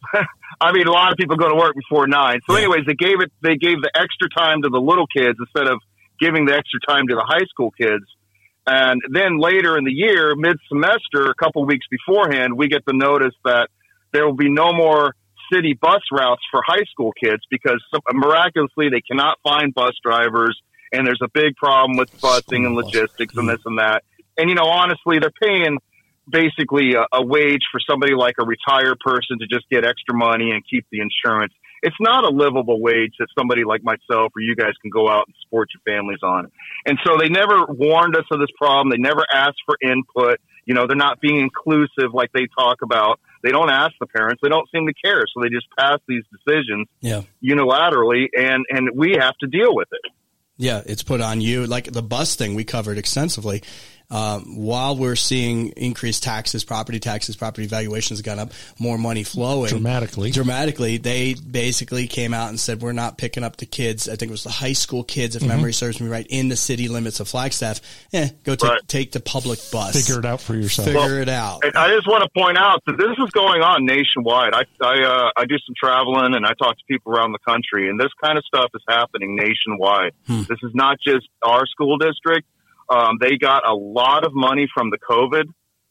I mean, a lot of people go to work before nine. So, Yeah. anyways, they gave it. They gave the extra time to the little kids instead of giving the extra time to the high school kids. And then later in the year, mid-semester, a couple weeks beforehand, we get the notice that there will be no more city bus routes for high school kids because some, miraculously they cannot find bus drivers, and there's a big problem with busing and logistics and this and that. And you know, honestly, they're paying basically a, a wage for somebody like a retired person to just get extra money and keep the insurance. It's not a livable wage that somebody like myself or you guys can go out and support your families on. And so they never warned us of this problem. They never asked for input. You know, they're not being inclusive like they talk about. They don't ask the parents. They don't seem to care. So they just pass these decisions Yeah. unilaterally, and, and we have to deal with it. Yeah, it's put on you. Like the bus thing we covered extensively. Um, while we're seeing increased taxes, property taxes, property valuations gone up, more money flowing. Dramatically. Dramatically. They basically came out and said, we're not picking up the kids. I think it was the high school kids, if Mm-hmm. memory serves me right, in the city limits of Flagstaff. Eh, go take, Right. take the public bus. Figure it out for yourself. Figure Well, it out. And I just want to point out that this is going on nationwide. I I, uh, I do some traveling and I talk to people around the country, and this kind of stuff is happening nationwide. Hmm. This is not just our school district. Um, they got a lot of money from the COVID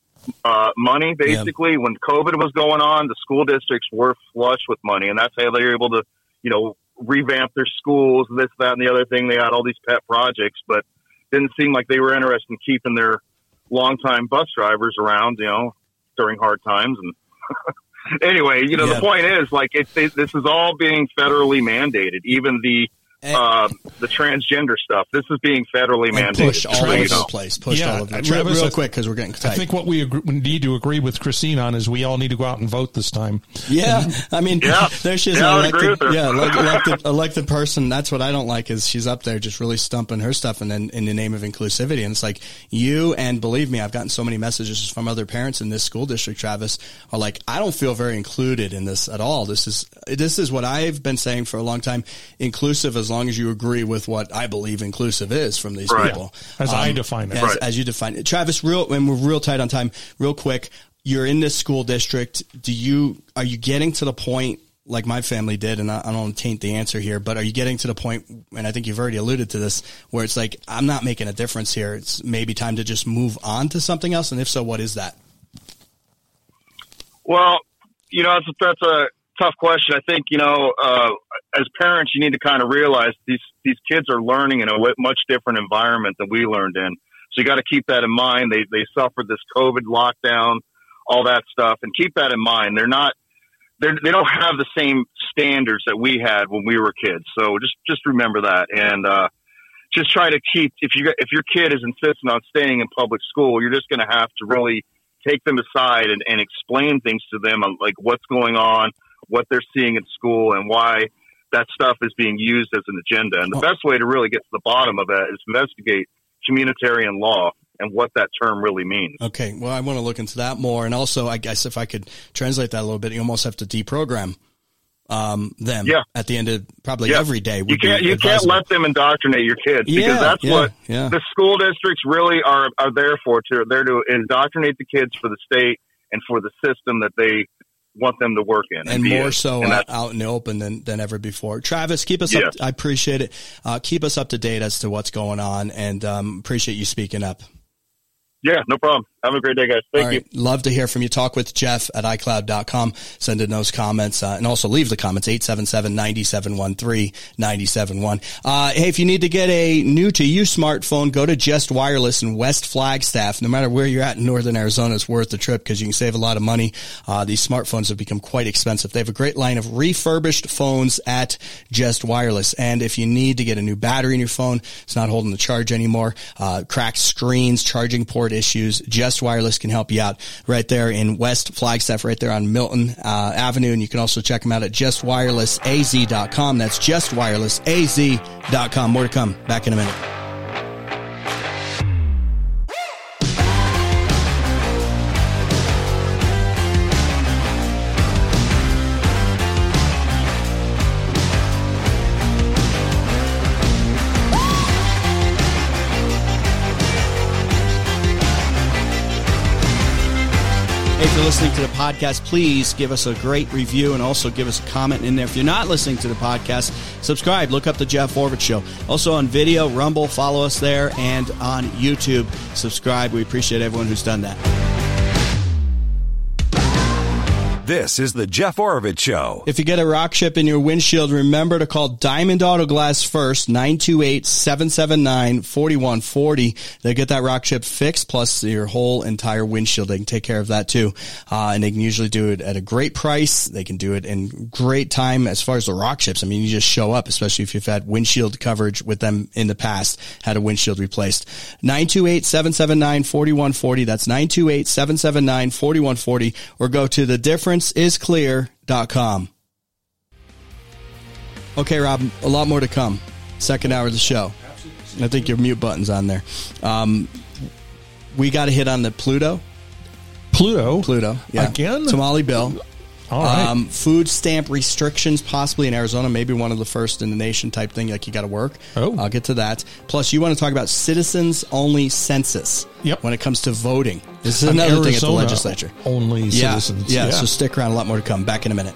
uh, money, basically. Yeah. When COVID was going on, the school districts were flush with money, and that's how they were able to, you know, revamp their schools, this, that, and the other thing. They had all these pet projects, but didn't seem like they were interested in keeping their longtime bus drivers around, you know, during hard times. And anyway, you know, Yeah. the point is, like, it, it, this is all being federally mandated. Even the uh, the transgender stuff, this is being federally And mandated. pushed all So, over you know. the place. Pushed Yeah, all over the place. Travis, Real I- quick, because we're getting tight. I think what we agree, we need to agree with Christine on is we all need to go out and vote this time. Yeah, I mean, Yeah. there she's Yeah, I an would agree elected, with her. yeah, elect- elected, elected person. That's what I don't like is she's up there just really stumping her stuff, and then in the name of inclusivity. And it's like you, and believe me, I've gotten so many messages from other parents in this school district, Travis, are like, I don't feel very included in this at all. This is this is what I've been saying for a long time. Inclusive, as long as you agree with what I believe inclusive is from these Right. people, As I define it. as, Right. as you define it. Travis, real, and we're real tight on time. Real quick, you're in this school district. Do you are you getting to the point like my family did? And I, I don't want to taint the answer here, but are you getting to the point? And I think you've already alluded to this, where it's like I'm not making a difference here. It's maybe time to just move on to something else. And if so, what is that? Well, you know, that's, that's a tough question. I think, you know, uh, as parents, you need to kind of realize these, these kids are learning in a w- much different environment than we learned in. So you got to keep that in mind. They, they suffered this COVID lockdown, all that stuff, and keep that in mind. They're not, they're, they don't have the same standards that we had when we were kids. So just, just remember that. And, uh, just try to keep, if you, if your kid is insisting on staying in public school, you're just going to have to really take them aside and, and explain things to them on like what's going on, what they're seeing at school, and why that stuff is being used as an agenda. And the best way to really get to the bottom of that is investigate communitarian law and what that term really means. Okay. Well, I want to look into that more. And also, I guess if I could translate that a little bit, you almost have to deprogram um, them yeah. at the end of probably yeah. every day. You can't, you can't let them indoctrinate your kids because yeah, that's yeah, what yeah. the school districts really are, are there for. To, they're to indoctrinate the kids for the state and for the system that they want them to work in. And, and more in. so and out, out in the open than, than ever before. Travis, keep us yeah. up. I appreciate it. Uh, keep us up to date as to what's going on, and um, appreciate you speaking up. Yeah, no problem. Have a great day, guys. Thank All right. you. Love to hear from you. Talk with Jeff at i cloud dot com. Send in those comments, uh, and also leave the comments, eight seven seven, nine seven one three, nine seven one. Uh, hey, if you need to get a new to you smartphone, go to Just Wireless in West Flagstaff. No matter where you're at in northern Arizona, it's worth the trip because you can save a lot of money. Uh, these smartphones have become quite expensive. They have a great line of refurbished phones at Just Wireless. And if you need to get a new battery in your phone, it's not holding the charge anymore, uh, cracked screens, charging port issues, Just Wireless can help you out right there in West Flagstaff, right there on Milton uh, Avenue. And you can also check them out at just wireless a z dot com. That's just wireless a z dot com. More to come. Back in a minute. If you're listening to the podcast, please give us a great review and also give us a comment in there. If you're not listening to the podcast, subscribe. Look up the Jeff Oravits Show. Also on video, Rumble, follow us there, and on YouTube, subscribe. We appreciate everyone who's done that. This is the Jeff Oravits Show. If you get a rock chip in your windshield, remember to call Diamond Auto Glass first, nine two eight, seven seven nine, four one four zero. They'll get that rock chip fixed, plus your whole entire windshield. They can take care of that too. Uh, and they can usually do it at a great price. They can do it in great time as far as the rock chips. I mean, you just show up, especially if you've had windshield coverage with them in the past, had a windshield replaced. nine two eight, seven seven nine, four one four zero. That's nine two eight, seven seven nine, four one four zero. Or go to the difference is clear dot com. Okay, Rob, a lot more to come. Second hour of the show. I think your mute button's on there. Um, we got to hit on the Pluto. Pluto? Pluto, yeah. Again? Somali bill. All right. Um, food stamp restrictions, possibly in Arizona, maybe one of the first in the nation type thing, like you got to work. Oh. I'll get to that. Plus, you want to talk about citizens-only census Yep. when it comes to voting. This is An another thing at the Arizona legislature. Only Yeah, citizens. yeah, so stick around. A lot more to come. Back in a minute.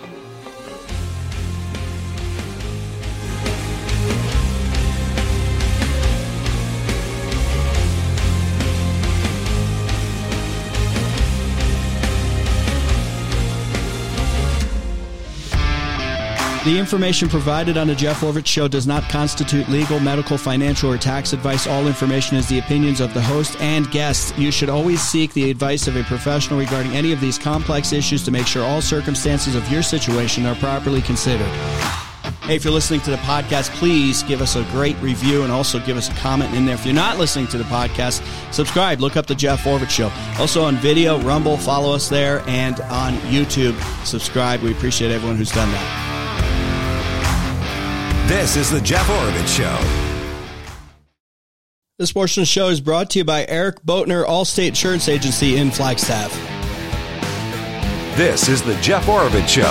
The information provided on the Jeff Oravits Show does not constitute legal, medical, financial, or tax advice. All information is the opinions of the host and guests. You should always seek the advice of a professional regarding any of these complex issues to make sure all circumstances of your situation are properly considered. Hey, if you're listening to the podcast, please give us a great review and also give us a comment in there. If you're not listening to the podcast, subscribe. Look up the Jeff Oravits Show. Also on video, Rumble, follow us there, and on YouTube, subscribe. We appreciate everyone who's done that. This is the Jeff Oravits Show. This portion of the show is brought to you by Eric Boatner, Allstate Insurance Agency in Flagstaff. This is the Jeff Oravits Show.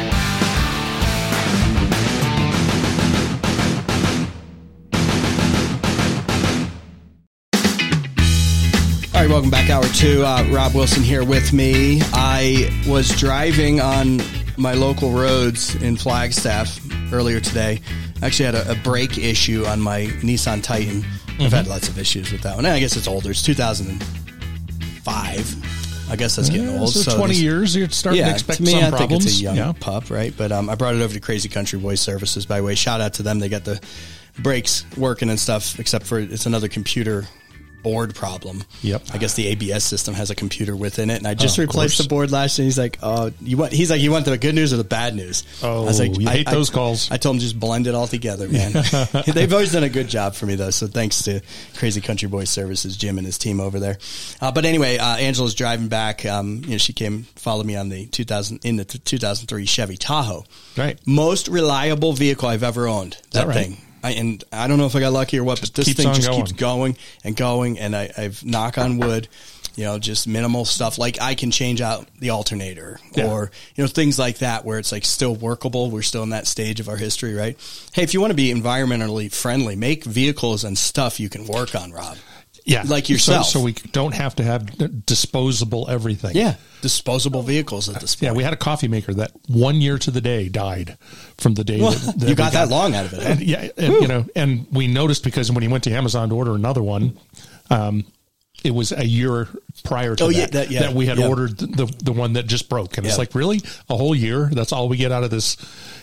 All right, welcome back. Hour two. Uh, Rob Wilson here with me. I was driving on my local roads in Flagstaff earlier today. I actually had a, a brake issue on my Nissan Titan. Mm-hmm. I've had lots of issues with that one. I guess it's older. It's two thousand five. I guess that's getting yeah, old. So, so twenty this, years, you're starting yeah, to expect to me, some I problems. think it's a young yeah. pup, right? But um, I brought it over to Crazy Country Voice Services, by the way. Shout out to them. They got the brakes working and stuff, except for it's another computer board problem. Yep. I guess the A B S system has a computer within it, and I just Oh, of replaced course. the board last year. He's like, "Oh, you want?" He's like, "You want the good news or the bad news?" Oh, I was like, you I, hate I- those calls. I told him just blend it all together, man. They've always done a good job for me, though. So thanks to Crazy Country Boy Services, Jim and his team over there. Uh, but anyway, uh, Angela's driving back. Um, you know, she came, followed me on the two thousand in the two thousand three Chevy Tahoe. Right. Most reliable vehicle I've ever owned. That, that right? thing. I, and I don't know if I got lucky or what, but this Keeps thing on just going. keeps going and going. And I, I've knock on wood, you know, just minimal stuff. Like I can change out the alternator Yeah. or, you know, things like that where it's like still workable. We're still in that stage of our history, right? Hey, if you want to be environmentally friendly, make vehicles and stuff you can work on, Rob. Yeah. Like yourself. So, so we don't have to have disposable everything. Yeah. Disposable vehicles at this point. Yeah, we had a coffee maker that one year to the day died from the day Well, that, that you we got that long out of it. Huh? And, yeah, and, you know, and we noticed because when he went to Amazon to order another one, um, it was a year prior to Oh, that, yeah, that- yeah, we had yeah. ordered the, the the one that just broke, and it's Yeah. like, really, a whole year? That's all we get out of this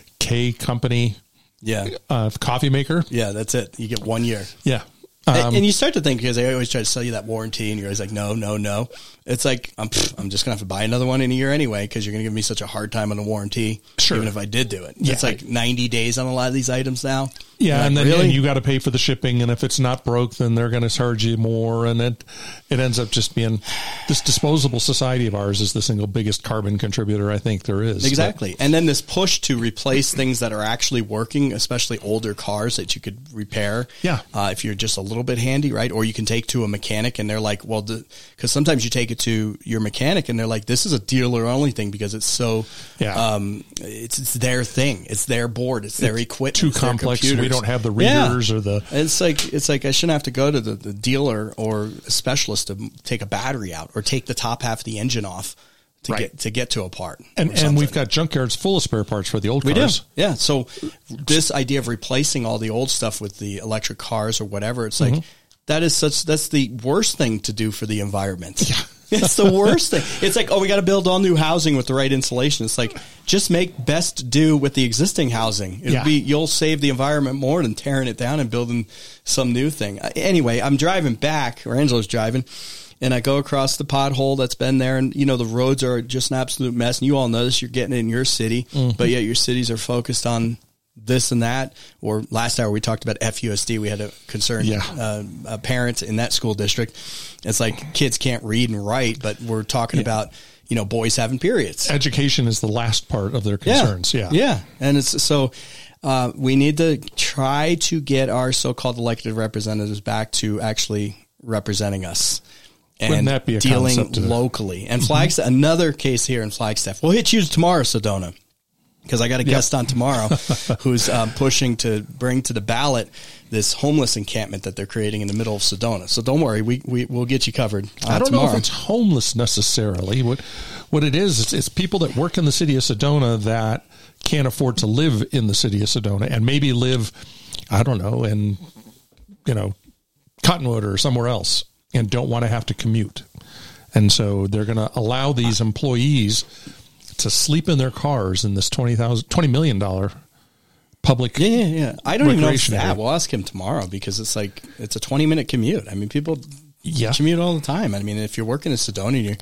K company Yeah. uh, coffee maker? Yeah, that's it. You get one year. Yeah. And- Um, and you start to think, because they always try to sell you that warranty, and you're always like, no, no, no. It's like, I'm, pff, I'm just going to have to buy another one in a year anyway, because you're going to give me such a hard time on the warranty, Sure. even if I did do it. Yeah. It's like ninety days on a lot of these items now. Yeah, You're and like, then really? and you got to pay for the shipping, and if it's not broke, then they're going to charge you more, and it it ends up just being this disposable society of ours is the single biggest carbon contributor I think there is. Exactly. And then this push to replace things that are actually working, especially older cars that you could repair. Yeah. Uh, if you're just a little bit handy, right? Or you can take to a mechanic and they're like, well, because sometimes you take it to your mechanic and they're like, this is a dealer only thing because it's so, Yeah. um, it's, it's their thing. It's their board. It's their equipment. Too it's their complex. computers. We don't have the Yeah. readers or the. It's like it's like I shouldn't have to go to the, the dealer or a specialist to take a battery out or take the top half of the engine off to Right. get to get to a part. And or and something. we've got junkyards full of spare parts for the old We cars. do. Yeah. So this idea of replacing all the old stuff with the electric cars or whatever, it's like that is such that's the worst thing to do for the environment. Yeah. It's the worst thing. It's like, oh, we got to build all new housing with the right insulation. It's like, just make best do with the existing housing. It'll Yeah. be, you'll save the environment more than tearing it down and building some new thing. Uh, Anyway, I'm driving back, or Angela's driving, and I go across the pothole that's been there, and you know the roads are just an absolute mess. And you all know this. You're getting it in your city, but yet your cities are focused on this and that. Or last hour we talked about F U S D. We had a concerned Yeah. uh, a parent in that school district. It's like kids can't read and write, but we're talking about you know boys having periods. Education is the last part of their concerns. Yeah. Yeah. And it's so uh, we need to try to get our so-called elected representatives back to actually representing us. And Wouldn't that be a dealing concept to- locally. And Flagstaff, another case here in Flagstaff. We'll hit you tomorrow, Sedona, because I got a guest on tomorrow who's um, pushing to bring to the ballot this homeless encampment that they're creating in the middle of Sedona. So don't worry, we, we, we'll get you covered uh, I don't tomorrow. know if it's homeless necessarily. What what it is, it's, it's people that work in the city of Sedona that can't afford to live in the city of Sedona and maybe live, I don't know, in, you know, Cottonwood or somewhere else and don't want to have to commute. And so they're going to allow these employees to sleep in their cars in this twenty thousand, twenty million dollars public. Yeah, yeah, yeah. I don't even know if it's recreation that. area. We'll ask him tomorrow because it's like it's a twenty minute commute. I mean, people Yeah. commute all the time. I mean, if you're working in Sedona, you're,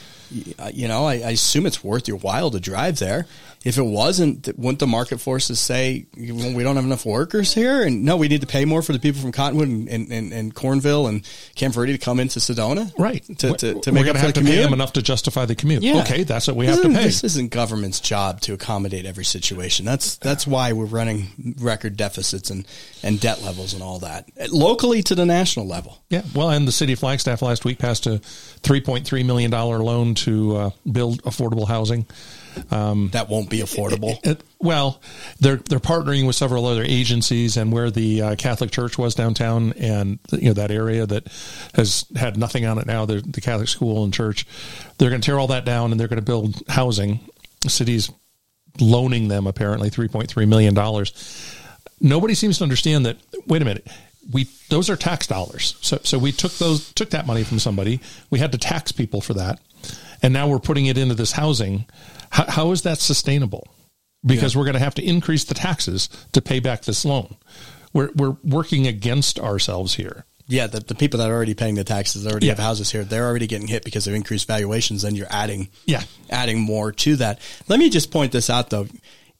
you know, I, I assume it's worth your while to drive there. If it wasn't, wouldn't the market forces say we don't have enough workers here? And no, we need to pay more for the people from Cottonwood and, and, and, and Cornville and Camp Verde to come into Sedona? Right. To, to, to We're make going up to for have the to pay commute? them enough to justify the commute. Yeah. Okay, that's what we This have to isn't- pay. This isn't government's job to accommodate every situation. That's that's why we're running record deficits and, and debt levels and all that, locally to the national level. Yeah, well, and the city of Flagstaff last week passed a three point three million dollars loan to uh, build affordable housing. Um, That won't be affordable. it, well, they're they're partnering with several other agencies, and where the uh, Catholic Church was downtown, and you know that area that has had nothing on it now, the, the Catholic school and church, they're going to tear all that down, and they're going to build housing. The city's loaning them apparently three point three million dollars. Nobody seems to understand that. Wait a minute. We those are tax dollars. So so we took those took that money from somebody. We had to tax people for that, and now we're putting it into this housing. How, how is that sustainable? Because Yeah. we're going to have to increase the taxes to pay back this loan. We're we're working against ourselves here. Yeah, the, the people that are already paying the taxes, that already Yeah. have houses here, they're already getting hit because of increased valuations, and you're adding Yeah. adding more to that. Let me just point this out, though.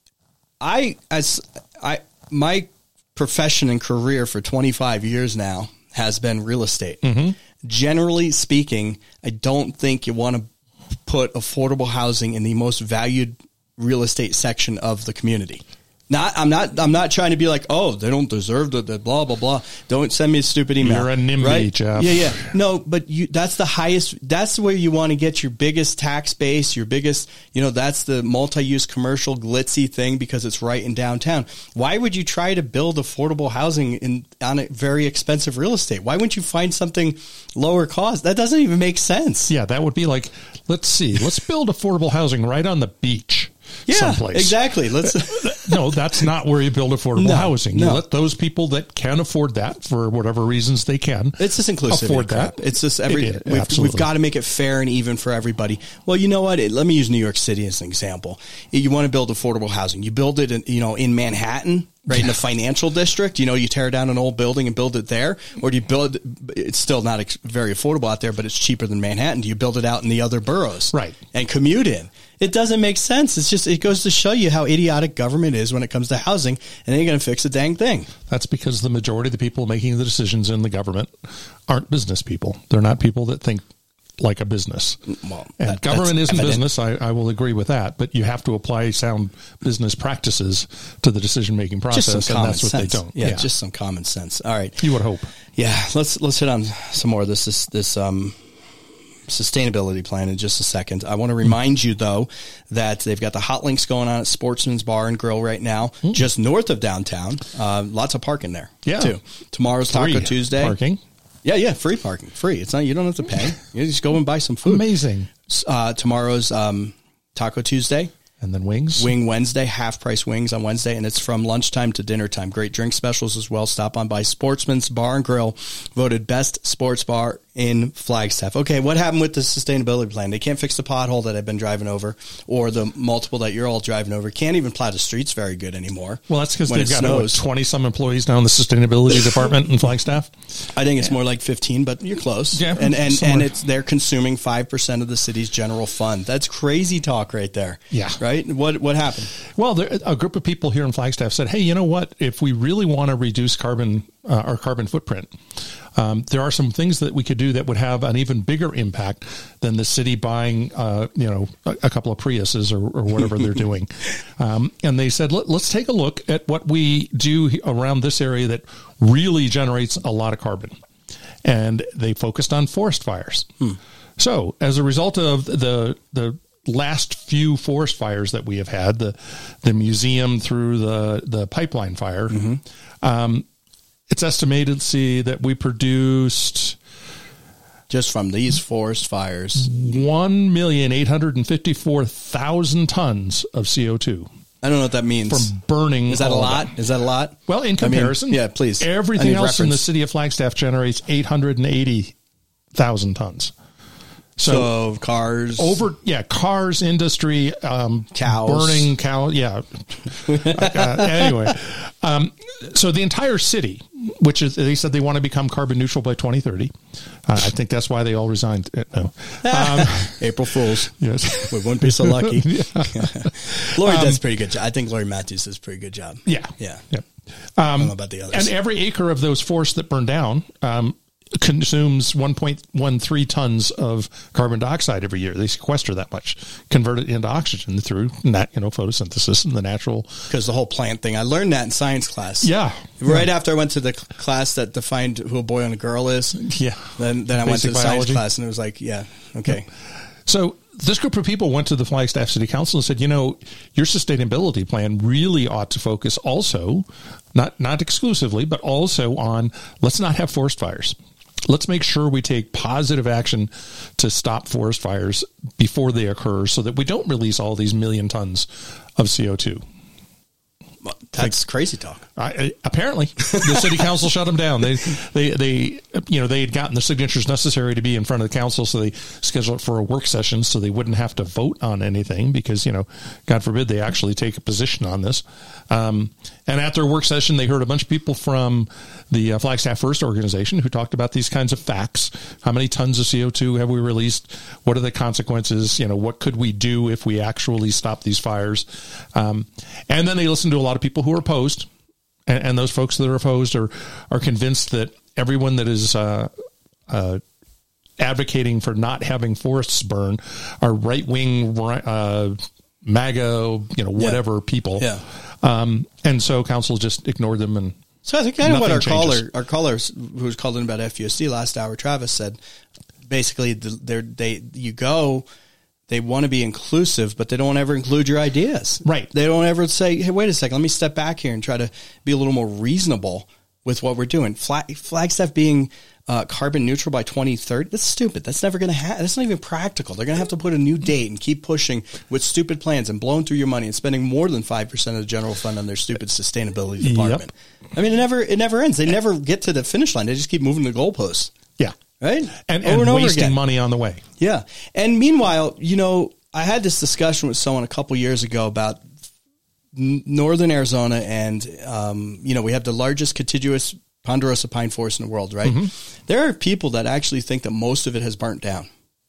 I as I my profession and career for twenty-five years now has been real estate. Mm-hmm. Generally speaking, I don't think you want to put affordable housing in the most valued real estate section of the community. Not, I'm not, I'm not trying to be like, oh, they don't deserve the, the blah, blah, blah. Don't send me a stupid email. You're a NIMBY, right? Jeff. Yeah, yeah. No, but you, that's the highest, that's where you want to get your biggest tax base, your biggest, you know, that's the multi-use commercial glitzy thing because it's right in downtown. Why would you try to build affordable housing in, on a very expensive real estate? Why wouldn't you find something lower cost? That doesn't even make sense. Yeah, that would be like, let's see, let's build affordable housing right on the beach. Yeah, someplace. exactly. Let's. No, that's not where you build affordable No, housing. You no. let those people that can afford that for whatever reasons they can. It's just inclusive. Afford that. It's just every. It is, we've, absolutely. we've got to make it fair and even for everybody. Well, you know what? It, let me use New York City as an example. You want to build affordable housing. You build it, in, you know, in Manhattan, right in the financial district. You know, you tear down an old building and build it there, or do you build? It's still not ex- very affordable out there, but it's cheaper than Manhattan. Do you build it out in the other boroughs, Right. and commute in? It doesn't make sense. It's just, it goes to show you how idiotic government is when it comes to housing, and they ain't going to fix a dang thing. That's because the majority of the people making the decisions in the government aren't business people. They're not people that think like a business. Well, and that- government that's isn't evident. business. I, I will agree with that. But you have to apply sound business practices to the decision-making process, Just some and common that's what sense. they don't. Yeah, just some common sense. All right. You would hope. Yeah, let's let's hit on some more of this this this um sustainability plan in just a second. I want to remind you though that they've got the hot links going on at Sportsman's Bar and Grill right now, just north of downtown. Uh, lots of parking there. Yeah. too. Tomorrow's Taco Free Tuesday. Parking. Yeah, yeah, free parking, free. It's not, you don't have to pay. You just go and buy some food. Amazing. Uh, tomorrow's um, Taco Tuesday. And then wings. Wing Wednesday, half price wings on Wednesday, and it's from lunchtime to dinner time. Great drink specials as well. Stop on by Sportsman's Bar and Grill, voted best sports bar in Flagstaff. Okay, what happened with the sustainability plan? They can't fix the pothole that I've been driving over, or the multiple that you're all driving over. Can't even plow the streets very good anymore. Well, that's because when they've it got snows. twenty-some employees now in the sustainability department in Flagstaff. I think it's more like fifteen, but you're close. Yeah, and and, somewhere. and it's they're consuming five percent of the city's general fund. That's crazy talk right there. Yeah. Right? What what happened? Well, there, a group of people here in Flagstaff said, hey, you know what? If we really want to reduce carbon, uh, our carbon footprint, um, there are some things that we could do that would have an even bigger impact than the city buying, uh, you know, a, a couple of Priuses or, or whatever they're doing. Um, and they said, Let, let's take a look at what we do around this area that really generates a lot of carbon. And they focused on forest fires. Hmm. So as a result of the the last few forest fires that we have had, the the museum through the, the pipeline fire, mm-hmm. um, it's estimated, see, that we produced just from these forest fires one million eight hundred fifty-four thousand tons of C O two. I don't know what that means. From burning. Is that a all lot? that. Is that a lot? Well, in comparison, I mean, yeah, please. Everything else reference. in the city of Flagstaff generates eight hundred eighty thousand tons. So, so cars, over, yeah, cars, industry, um, cows, burning cows. Yeah. uh, anyway, um, so the entire city, which is, they said they want to become carbon neutral by twenty thirty. Uh, I think that's why they all resigned. Uh, no. Um, April Fools. Yes. We wouldn't be so lucky. Lori Um, does a pretty good job. I think Lori Matthews does a pretty good job. Yeah. Yeah. Yeah. Um, I don't know about the others. And every acre of those forests that burn down, um, consumes one point one three tons of carbon dioxide every year. They sequester that much, convert it into oxygen through nat, you know, photosynthesis and the natural. Because the whole plant thing, I learned that in science class. Yeah. Right yeah. after I went to the class that defined who a boy and a girl is. Yeah. Then, then I went to Basic the biology. science class and it was like, yeah, okay. So this group of people went to the Flagstaff City Council and said, you know, your sustainability plan really ought to focus also, not, not exclusively, but also on let's not have forest fires. Let's make sure we take positive action to stop forest fires before they occur so that we don't release all these million tons of C O two. Well, that's like, crazy talk. I, apparently, the city council shut them down. They, they, they, you know, they had gotten the signatures necessary to be in front of the council, so they scheduled it for a work session so they wouldn't have to vote on anything because, you know, God forbid they actually take a position on this. Um, and at their work session, they heard a bunch of people from the uh, Flagstaff First organization who talked about these kinds of facts. How many tons of C O two have we released? What are the consequences? You know, what could we do if we actually stop these fires? Um, and then they listened to a lot of people who are opposed. And, and those folks that are opposed are, are convinced that everyone that is uh, uh, advocating for not having forests burn are right-wing, uh, MAGA, you know, whatever yeah. people. Yeah. Um, and so council just ignored them. And so I think kind of what our changes. caller, our caller who was called in about F U S D last hour, Travis, said basically they're, they you go. They want to be inclusive, but they don't ever include your ideas. Right. They don't ever say, hey, wait a second, let me step back here and try to be a little more reasonable with what we're doing. Flag, Flagstaff being uh, carbon neutral by twenty thirty, that's stupid. That's never going to happen. That's not even practical. They're going to have to put a new date and keep pushing with stupid plans and blowing through your money and spending more than five percent of the general fund on their stupid sustainability department. Yep. I mean, it never, it never ends. They never get to the finish line. They just keep moving the goalposts. Yeah. Right? And, over and, and over wasting again. money on the way. Yeah. And meanwhile, you know, I had this discussion with someone a couple years ago about n- northern Arizona and, um, you know, we have the largest contiguous ponderosa pine forest in the world, right? Mm-hmm. There are people that actually think that most of it has burnt down.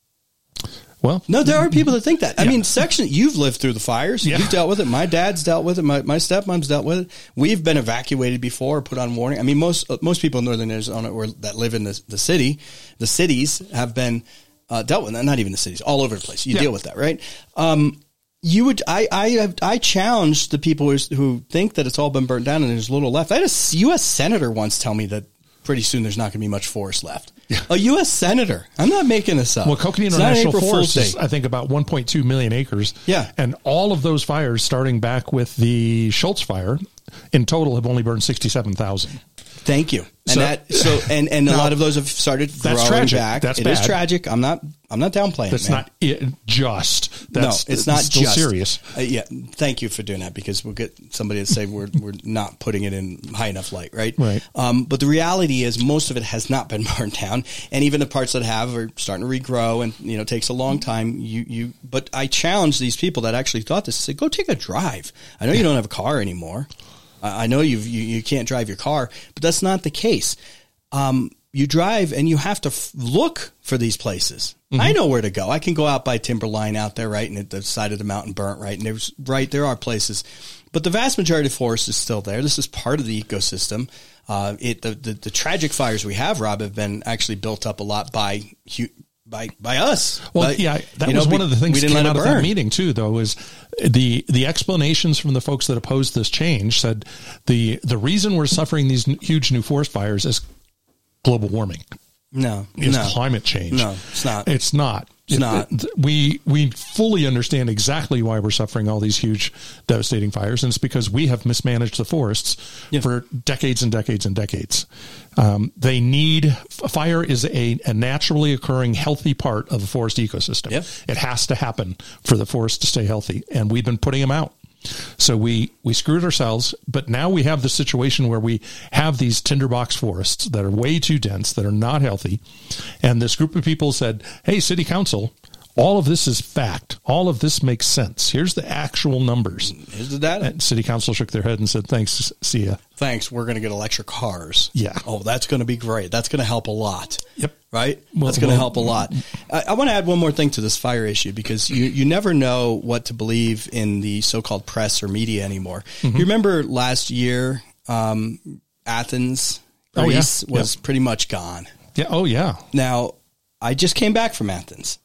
Well, no, there are people that think that. I yeah. mean, section, you've lived through the fires. Yeah. You've dealt with it. My dad's dealt with it. My, my stepmom's dealt with it. We've been evacuated before, put on warning. I mean, most, most people in northern Arizona or that live in the, the city, the cities have been uh, dealt with that. Not even the cities, all over the place. You yeah. deal with that, right? Um, you would, I, I, have, I challenged the people who, who think that it's all been burnt down and there's little left. I had a U S senator once tell me that pretty soon there's not going to be much forest left. Yeah. A U S senator. I'm not making this up. Well, Coconino National Forest is, I think, about one point two million acres. Yeah. And all of those fires, starting back with the Schultz fire, in total have only burned sixty-seven thousand. Thank you. And so, that, so, and, and now, a lot of those have started growing that's tragic. back. That's it bad. is tragic. I'm not, I'm not downplaying that's it, man. not it, just. That's, no, it's not still just serious. Uh, yeah. Thank you for doing that because we'll get somebody to say we're, we're not putting it in high enough light. Right. Right. Um, but the reality is most of it has not been burned down. And even the parts that have are starting to regrow and, you know, it takes a long time. You, you, but I challenge these people that actually thought this, say, go take a drive. I know you don't have a car anymore. I know you've, you you can't drive your car, but that's not the case. Um, you drive and you have to f- look for these places. Mm-hmm. I know where to go. I can go out by Timberline out there, right, and at the side of the mountain burnt, right, and there's right there are places, but the vast majority of the forest is still there. This is part of the ecosystem. Uh, it the, the the tragic fires we have, Rob, have been actually built up a lot by hu- by by us. Well, but, yeah, that you was know, one of the things we that didn't came let out it of burn. that meeting too. Though, is the the explanations from the folks that opposed this change said the the reason we're suffering these n- huge new forest fires is global warming. No, It's no. climate change. No, it's not. It's not. It's It- not. it- we we fully understand exactly why we're suffering all these huge, devastating fires, and it's because we have mismanaged the forests Yeah. for decades and decades and decades. Um, they need fire is a, a naturally occurring, healthy part of the forest ecosystem. Yep. It has to happen for the forest to stay healthy, and we've been putting them out. So we, we screwed ourselves, but now we have the situation where we have these tinderbox forests that are way too dense, that are not healthy. And this group of people said, hey, city council, all of this is fact. All of this makes sense. Here's the actual numbers. Here's the data. And city council shook their head and said, thanks, see ya. Thanks. We're going to get electric cars. Yeah. Oh, that's going to be great. That's going to help a lot. Yep. Right? Well, that's going to well, help a lot. I, I want to add one more thing to this fire issue because you, you never know what to believe in the so-called press or media anymore. Mm-hmm. You remember last year, um, Athens, Greece oh, yeah. was yep. pretty much gone. Yeah. Oh, yeah. Now, I just came back from Athens.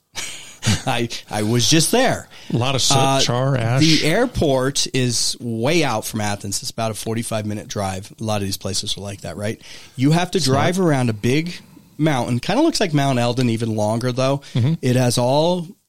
I I was just there. A lot of soot, Uh, char, ash. The airport is way out from Athens. It's about a forty-five minute drive. A lot of these places are like that, right? You have to drive around a big mountain. Kind of looks like Mount Eldon, even longer though. Mm-hmm. It has all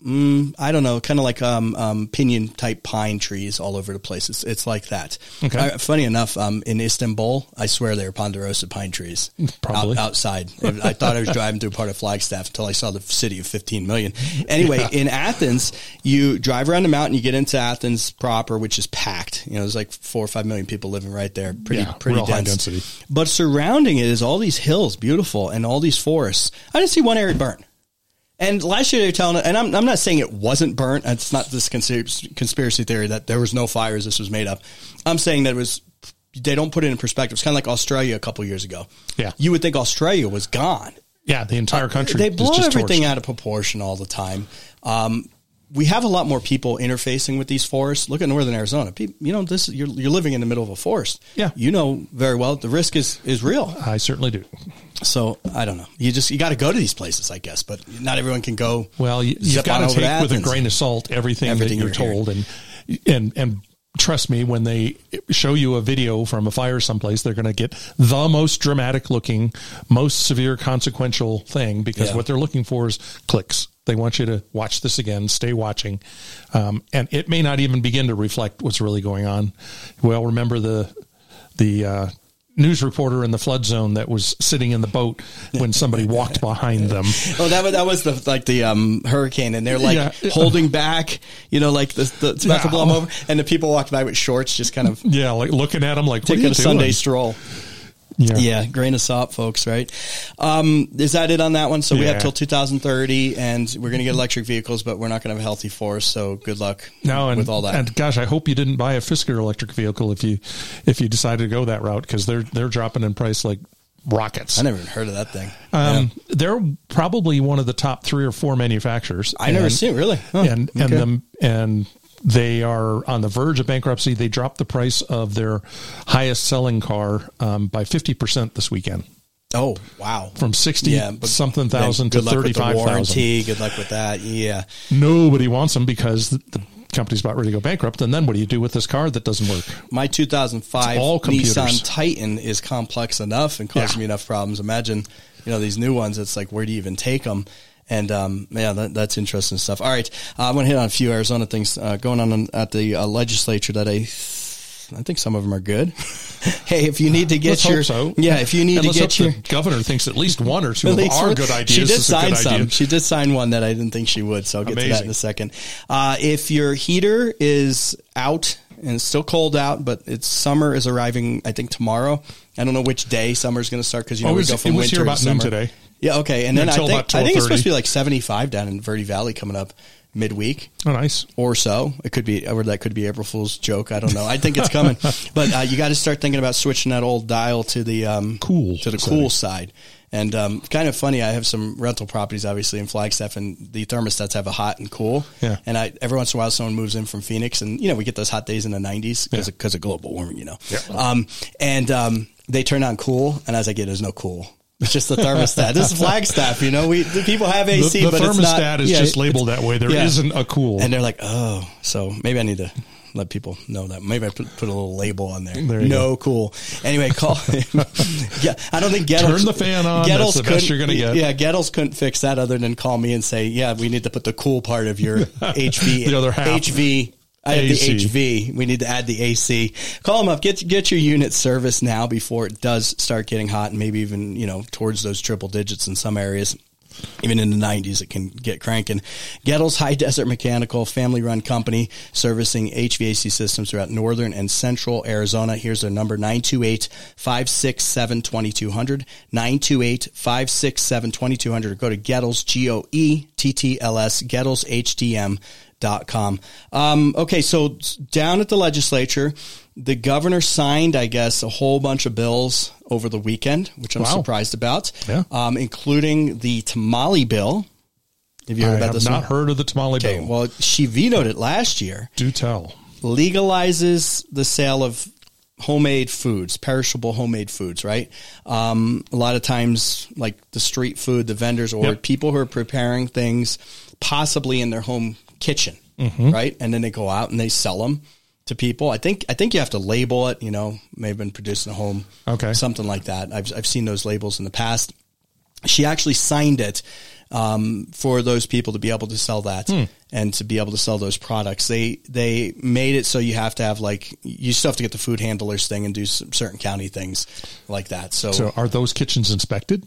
Mm, I don't know, kind of like um, um, pinyon type pine trees all over the place. It's, it's like that. Okay. I, funny enough, um, in Istanbul, I swear they were ponderosa pine trees. Probably. Out, outside. I thought I was driving through part of Flagstaff until I saw the city of fifteen million. Anyway, yeah. In Athens, you drive around the mountain, you get into Athens proper, which is packed. You know, there's like four or five million people living right there. Pretty, yeah, pretty real dense. High density. But surrounding it is all these hills, beautiful, and all these forests. I didn't see one area burnt. And last year they were telling, and I'm, I'm not saying it wasn't burnt. It's not this conspiracy theory that there was no fires, this was made up. I'm saying that it was, they don't put it in perspective. It's kind of like Australia a couple years ago. Yeah. You would think Australia was gone. Yeah, the entire country. Uh, they blow is just everything torched. out of proportion all the time. Um, we have a lot more people interfacing with these forests. Look at northern Arizona. People, you know, this you're you're living in the middle of a forest. Yeah, you know very well the risk is is real. I certainly do. So I don't know. You just you got to go to these places, I guess. But not everyone can go. Well, you, you've got to take with a grain of salt everything, everything that you're, you're told, and and and. Trust me, when they show you a video from a fire someplace, they're going to get the most dramatic looking, most severe consequential thing because yeah. what they're looking for is clicks. They want you to watch this again, stay watching. Um, and it may not even begin to reflect what's really going on. Well, remember the, the, uh, news reporter in the flood zone that was sitting in the boat when somebody walked behind them. Oh, that was, that was the, like the, um, hurricane and they're like yeah. holding back, you know, like the, the it's about yeah. to blow them over. And the people walked by with shorts, just kind of, yeah, like looking at them like, taking what a doing? Sunday stroll. Yeah. yeah, grain of salt, folks, right? Um, is that it on that one? So we yeah. have till two thousand thirty, and we're going to get electric vehicles, but we're not going to have a healthy forest, so good luck no, and, with all that. And gosh, I hope you didn't buy a Fisker electric vehicle if you if you decided to go that route, because they're, they're dropping in price like rockets. I never even heard of that thing. Um, yeah. They're probably one of the top three or four manufacturers. I never seen it, really. Huh. And, okay. and, them, and they are on the verge of bankruptcy. They dropped the price of their highest selling car um, by fifty percent this weekend. Oh, wow. From sixty yeah, something thousand to thirty-five thousand. Good luck with that. Yeah. Nobody wants them because the, the company's about ready to go bankrupt. And then what do you do with this car that doesn't work? My two thousand five Nissan Titan is complex enough and causing yeah. me enough problems. Imagine, you know, these new ones. It's like, where do you even take them? And, um, yeah, that, that's interesting stuff. All right. Uh, I'm going to hit on a few Arizona things, uh, going on at the uh, legislature that I, th- I think some of them are good. Hey, if you need to get let's your, hope so. yeah, if you need and to let's get hope your the governor thinks at least one or two of our good ideas. She did is sign a good some. idea. She did sign one that I didn't think she would. So I'll get Amazing. to that in a second. Uh, if your heater is out and it's still cold out, but it's summer is arriving, I think tomorrow. I don't know which day summer's going to start because you know oh, we was, go from it was winter here about to summer. noon today. Yeah, okay. And then I Until think I think it's supposed to be like seventy-five down in Verde Valley coming up midweek. Oh, nice. Or so. It could be, or that could be April Fool's joke. I don't know. I think it's coming. But uh, you got to start thinking about switching that old dial to the um, cool to the side. cool side. And um, kind of funny, I have some rental properties, obviously, in Flagstaff, and the thermostats have a hot and cool. Yeah. And I every once in a while, someone moves in from Phoenix, and, you know, we get those hot days in the nineties because yeah. of, of global warming, you know. Yeah. Um, and um, they turn on cool, and I was like, yeah, there's no cool. It's just the thermostat. This is Flagstaff, you know. We the people have A C, the, the but it's not. The thermostat is yeah, just labeled that way. There yeah. isn't a cool. And they're like, oh, so maybe I need to let people know that. Maybe I put, put a little label on there. there no go. Cool. Anyway, call. yeah, I don't think Gettles. Turn the fan on. Gettles That's the best you're going to get. Yeah, Gettles couldn't fix that other than call me and say, yeah, we need to put the cool part of your H V. the other half. H V. I have A C. the H V. We need to add the A C. Call them up. Get get your unit serviced now before it does start getting hot and maybe even, you know, towards those triple digits in some areas. Even in the nineties, it can get cranking. Gettles High Desert Mechanical, family-run company servicing H V A C systems throughout northern and central Arizona. Here's their number, nine two eight, five six seven, two two zero zero, nine two eight, five six seven, two two zero zero. Go to Gettles, G O E T T L S, Gettles H D M dot com. Um, okay, so down at the legislature, the governor signed, I guess, a whole bunch of bills over the weekend, which I'm wow. surprised about, yeah. um, including the tamale bill. Have you heard I about have this not one? heard of the tamale okay, bill. Well, she vetoed it last year. Do tell. Legalizes the sale of homemade foods, perishable homemade foods, right? Um, a lot of times, like the street food, the vendors, or yep. people who are preparing things possibly in their home kitchen, mm-hmm. right? And then they go out and they sell them to people. I think I think you have to label it, you know, may have been produced in a home, okay, something like that. I've I've seen those labels in the past. she actually signed it um, for those people to be able to sell that hmm. and to be able to sell those products. They they made it so you have to have like you still have to get the food handlers thing and do some certain county things like that. So, so are those kitchens inspected?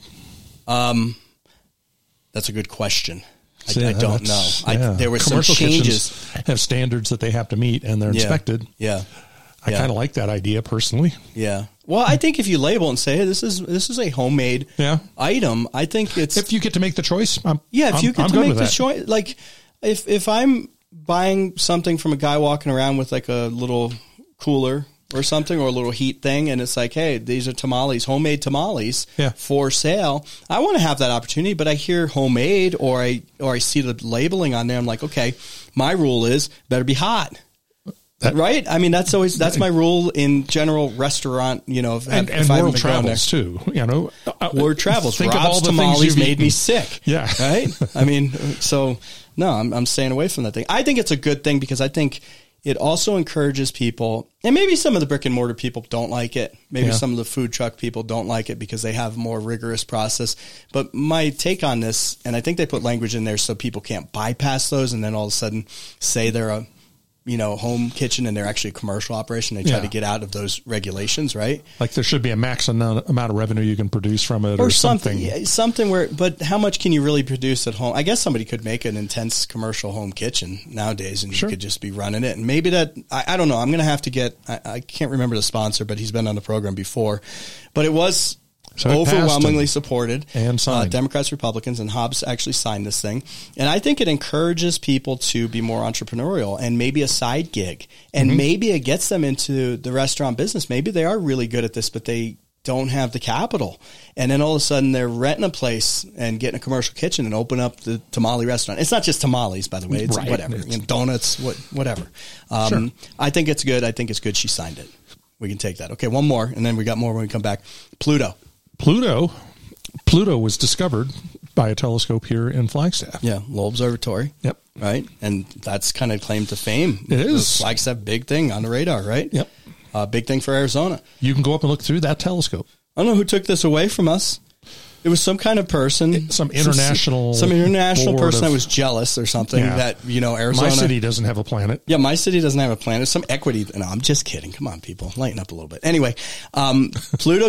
Um, that's a good question. I, so, yeah, I don't know. Yeah. I, there were Commercial some changes. Have standards that they have to meet, and they're yeah. inspected. Yeah, I yeah. kind of like that idea personally. Yeah. Well, I think if you label and say, hey, this is this is a homemade yeah. item, I think it's if you get to make the choice. I'm, yeah, if I'm, you get I'm to make the that. choice, like if if I'm buying something from a guy walking around with like a little cooler or something or a little heat thing, and it's like, hey, these are tamales, homemade tamales yeah. for sale. I want to have that opportunity, but I hear homemade or I or I see the labeling on there. I'm like, okay, my rule is better be hot. That, right? I mean, that's always, that's my rule in general restaurant, you know, if, and, if and I world travels too, you know, word travels. Think Rob's of all the tamales things made eaten. me sick. Yeah. Right. I mean, so no, I'm, I'm staying away from that thing. I think it's a good thing because I think it also encourages people, and maybe some of the brick and mortar people don't like it. Maybe yeah. some of the food truck people don't like it because they have a more rigorous process. But my take on this, and I think they put language in there so people can't bypass those and then all of a sudden say they're a, you know, home kitchen and they're actually a commercial operation. They try yeah. to get out of those regulations, right? Like there should be a max amount of revenue you can produce from it or, or something. Something, yeah, something where, but how much can you really produce at home? I guess somebody could make an intense commercial home kitchen nowadays and sure. you could just be running it. And maybe that, I, I don't know. I'm going to have to get, I, I can't remember the sponsor, but he's been on the program before. But it was So it overwhelmingly and, supported. And signed. Uh, Democrats, Republicans, and Hobbs actually signed this thing. And I think it encourages people to be more entrepreneurial and maybe a side gig. And mm-hmm. maybe it gets them into the restaurant business. Maybe they are really good at this, but they don't have the capital. And then all of a sudden they're renting a place and getting a commercial kitchen and open up the tamale restaurant. It's not just tamales, by the way. It's right. whatever. It's, you know, donuts, what, whatever. Um, sure. I think it's good. I think it's good she signed it. We can take that. Okay, one more, and then we got more when we come back. Pluto. Pluto, Pluto was discovered by a telescope here in Flagstaff. Yeah, Lowell Observatory. Yep. Right, and that's kind of claim to fame. It is. The Flagstaff, big thing on the radar, right? Yep. Uh, big thing for Arizona. You can go up and look through that telescope. I don't know who took this away from us. It was some kind of person, some international, some, some international person of, that was jealous or something. Yeah. That you know, Arizona. My city doesn't have a planet. Yeah, my city doesn't have a planet. Some equity. No, I'm just kidding. Come on, people, lighten up a little bit. Anyway, um, Pluto.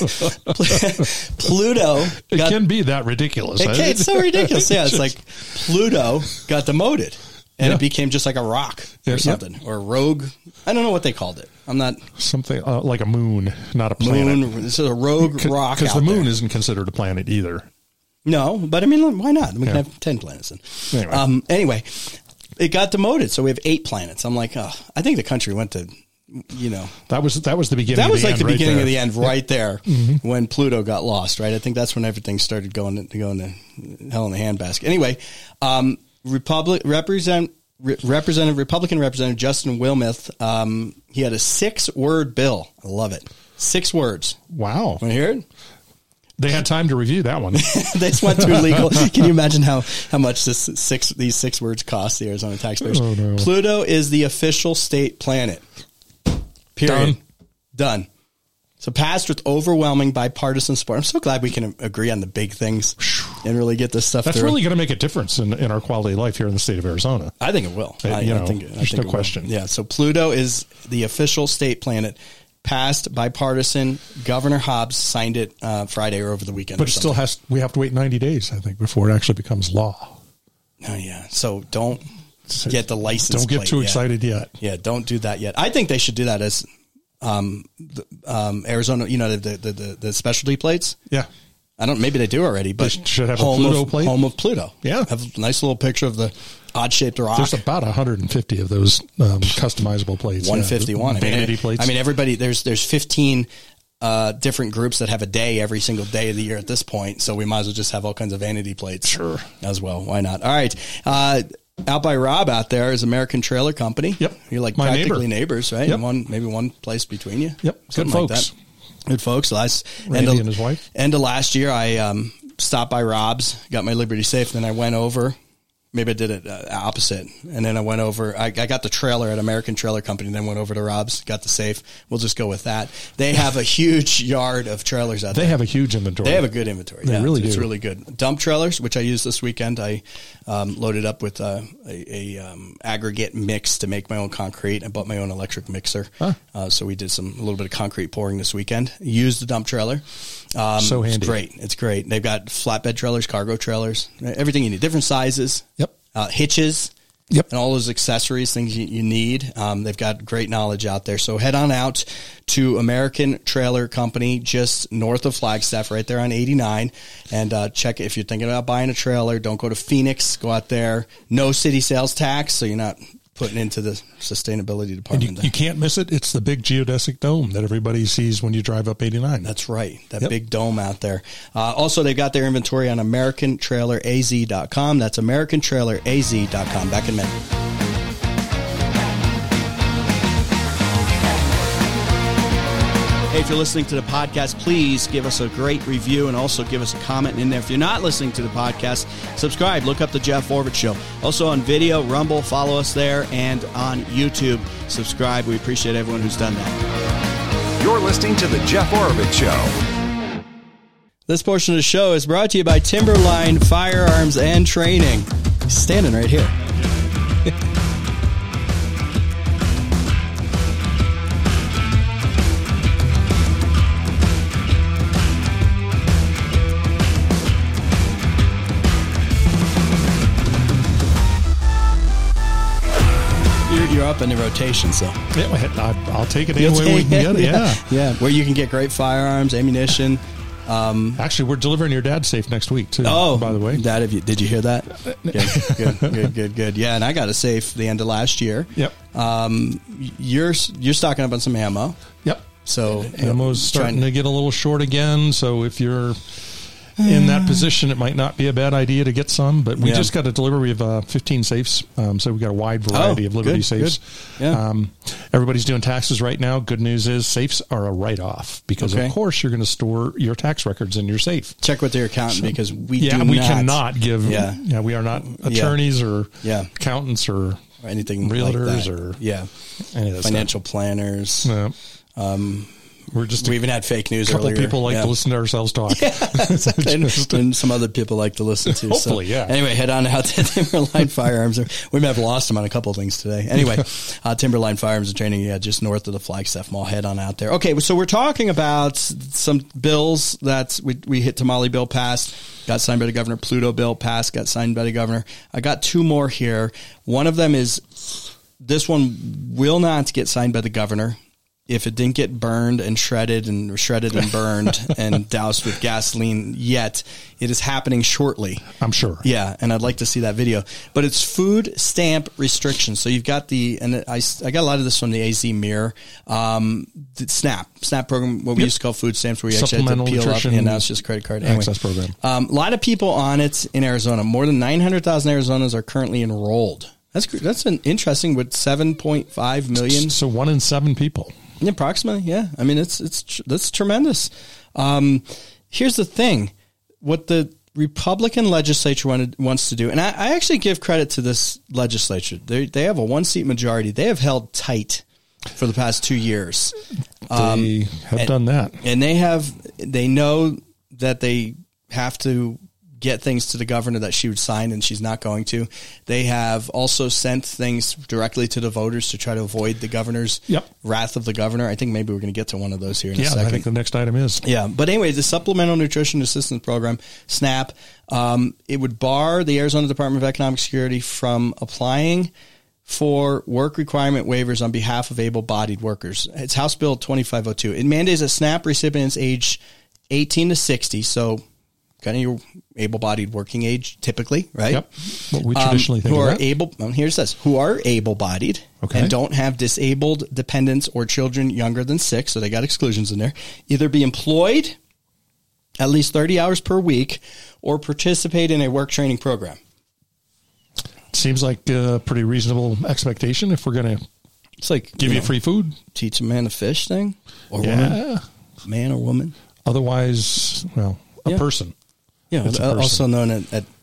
Pluto. It got, can be that ridiculous. It can, it's so ridiculous. Yeah, it's like Pluto got demoted. And yeah. it became just like a rock or yeah, something, yeah. or a rogue. I don't know what they called it. I'm not something uh, like a moon, not a planet. Moon. This is a rogue C- rock because the moon there. isn't considered a planet either. No, but I mean, why not? We yeah. can have ten planets. Then. Anyway. Um, anyway, it got demoted, so we have eight planets. I'm like, oh, I think the country went to, you know, that was that was the beginning. That of was the like end the right beginning there. of the end, right there, mm-hmm. when Pluto got lost. Right, I think that's when everything started going to going to hell in the handbasket. Anyway, um, Republic represent. Re- Representative Republican Representative Justin Wilmoth, um, he had a six-word bill. I love it. Six words. Wow. Want to hear it? They had time to review that one. They just went through legal. Can you imagine how, how much this six these six words cost the Arizona taxpayers? Oh, no. Pluto is the official state planet. Period. Done. Done. So passed with overwhelming bipartisan support. I'm so glad we can agree on the big things and really get this stuff That's through. really going to make a difference in, in our quality of life here in the state of Arizona. I think it will. Uh, I, you know, I think, I there's think no question. Yeah, so Pluto is the official state planet. Passed bipartisan. Governor Hobbs signed it uh, Friday or over the weekend. But it still has, we have to wait ninety days, I think, before it actually becomes law. Oh, yeah. So don't get the license Don't get plate too yet. excited yet. Yeah, don't do that yet. I think they should do that as um, the, um, Arizona, you know, the, the, the, the specialty plates. Yeah. I don't, maybe they do already, but they should have a home Pluto of, plate. Home of Pluto. Yeah. Have a nice little picture of the odd shaped rock. There's about one hundred fifty of those um, customizable plates. one fifty-one. Yeah, vanity I mean, plates. I mean, everybody, there's, there's fifteen uh, different groups that have a day every single day of the year at this point. So we might as well just have all kinds of vanity plates. Sure. As well. Why not? All right. Uh, out by Rob out there is American Trailer Company. Yep. You're like My practically neighbor. neighbors, right? Yep. One, maybe one place between you. Yep. Something Good like folks. that. Good folks. Last Randy end of, and his wife. End of last year, I um, stopped by Rob's, got my Liberty Safe, then I went over Maybe I did it uh, opposite. And then I went over, I, I got the trailer at American Trailer Company, then went over to Rob's, got the safe. We'll just go with that. They have a huge yard of trailers out They there. have a huge inventory. They have a good inventory. They yeah, really it's, it's do. really good. Dump trailers, which I used this weekend. I um, loaded up with uh, a, a um, aggregate mix to make my own concrete. I bought my own electric mixer. Huh. Uh, so we did some a little bit of concrete pouring this weekend. Used the dump trailer. Um, So handy. It's great. It's great. They've got flatbed trailers, cargo trailers, everything you need. Different sizes. Yep. Uh, hitches. Yep. And all those accessories, things you, you need. Um, they've got great knowledge out there. So head on out to American Trailer Company, just north of Flagstaff, right there on eighty-nine. And uh, check it. If you're thinking about buying a trailer, don't go to Phoenix. Go out there. No city sales tax, so you're not putting into the sustainability And department. you, you can't miss it. It's the big geodesic dome that everybody sees when you drive up eighty-nine. That's right. That Yep. big dome out there. Uh, also, they've got their inventory on American Trailer A Z dot com. That's American Trailer A Z dot com. Back in a minute. Hey, if you're listening to the podcast, please give us a great review and also give us a comment in there. If you're not listening to the podcast, subscribe. Look up the Jeff Oravits Show. Also on video, Rumble, follow us there, and on YouTube, subscribe. We appreciate everyone who's done that. You're listening to The Jeff Oravits Show. This portion of the show is brought to you by Timberline Firearms and Training. He's standing right here. You're, you're up in the rotation, so. Yeah, I- I'll take it any way we can get it. Yeah. yeah. Where you can get great firearms, ammunition. Um, Actually, we're delivering your dad's safe next week, too, oh, by the way. Dad, have you, did you hear that? Good, good, good, good, good. Yeah, and I got a safe the end of last year. Yep. Um, you're you're stocking up on some ammo. Yep. So Ammo's starting trying- to get a little short again, so if you're in that position, it might not be a bad idea to get some, but we Yeah. just got a delivery of uh, fifteen safes, um, so we've got a wide variety Oh, of Liberty good, safes. good. Yeah. Um, everybody's doing taxes right now. Good news is safes are a write-off because, Okay. of course, you're going to store your tax records in your safe. Check with your accountant because we yeah, do we not, cannot give. Yeah. Yeah, we are not attorneys or Yeah. accountants or or anything realtors like that. or yeah, any of that financial planners. stuff. Yeah. Um, We're just we a even had fake news couple earlier. people like Yeah. to listen to ourselves talk. and, and some other people like to listen to. Hopefully, so, yeah. Anyway, head on out to Timberline Firearms. We may have lost them on a couple of things today. Anyway, uh, Timberline Firearms and Training, yeah, just north of the Flagstaff Mall. Head on out there. Okay, so we're talking about some bills that we, we hit. Tamale bill passed, got signed by the governor. Pluto bill passed, got signed by the governor. I got two more here. One of them is, this one will not get signed by the governor. If it didn't get burned and shredded and shredded and burned and doused with gasoline yet, it is happening shortly. I'm sure. Yeah, and I'd like to see that video. But it's food stamp restrictions. So you've got the, and I, I got a lot of this from the A Z Mirror, um, the SNAP, SNAP program, what we Yep. used to call food stamps, where you actually had to Supplemental peel up, Nutrition and now it's just credit card. Anyway, Access program. um, a lot of people on it in Arizona. More than nine hundred thousand Arizonans are currently enrolled. That's that's an interesting with seven point five million. So one in seven people. Approximately, yeah. I mean, it's it's tr- that's tremendous. Um, here's the thing: what the Republican legislature wanted, wants to do, and I, I actually give credit to this legislature. They they have a one seat majority. They have held tight for the past two years. Um, They have and- done that. and they have they know that they have to get things to the governor that she would sign, and she's not going to. They have also sent things directly to the voters to try to avoid the governor's Yep. wrath of the governor. I think maybe we're going to get to one of those here in a Yeah, second. I think the next item is. Yeah, but anyway, the Supplemental Nutrition Assistance Program, SNAP, um, it would bar the Arizona Department of Economic Security from applying for work requirement waivers on behalf of able-bodied workers. It's House Bill twenty-five oh two. It mandates that SNAP recipients age eighteen to sixty, so kind of your able-bodied working age, typically, right? Yep. What we traditionally um, think who of are that. able. Well, here's this: who are able-bodied Okay. and don't have disabled dependents or children younger than six. So they got exclusions in there. Either be employed at least thirty hours per week, or participate in a work training program. Seems like a pretty reasonable expectation if we're going to It's like give you, know, free food. teach a man to fish thing, or Yeah. woman, man or woman. Otherwise, well, a Yeah. person. Yeah, It's a person. also known at, at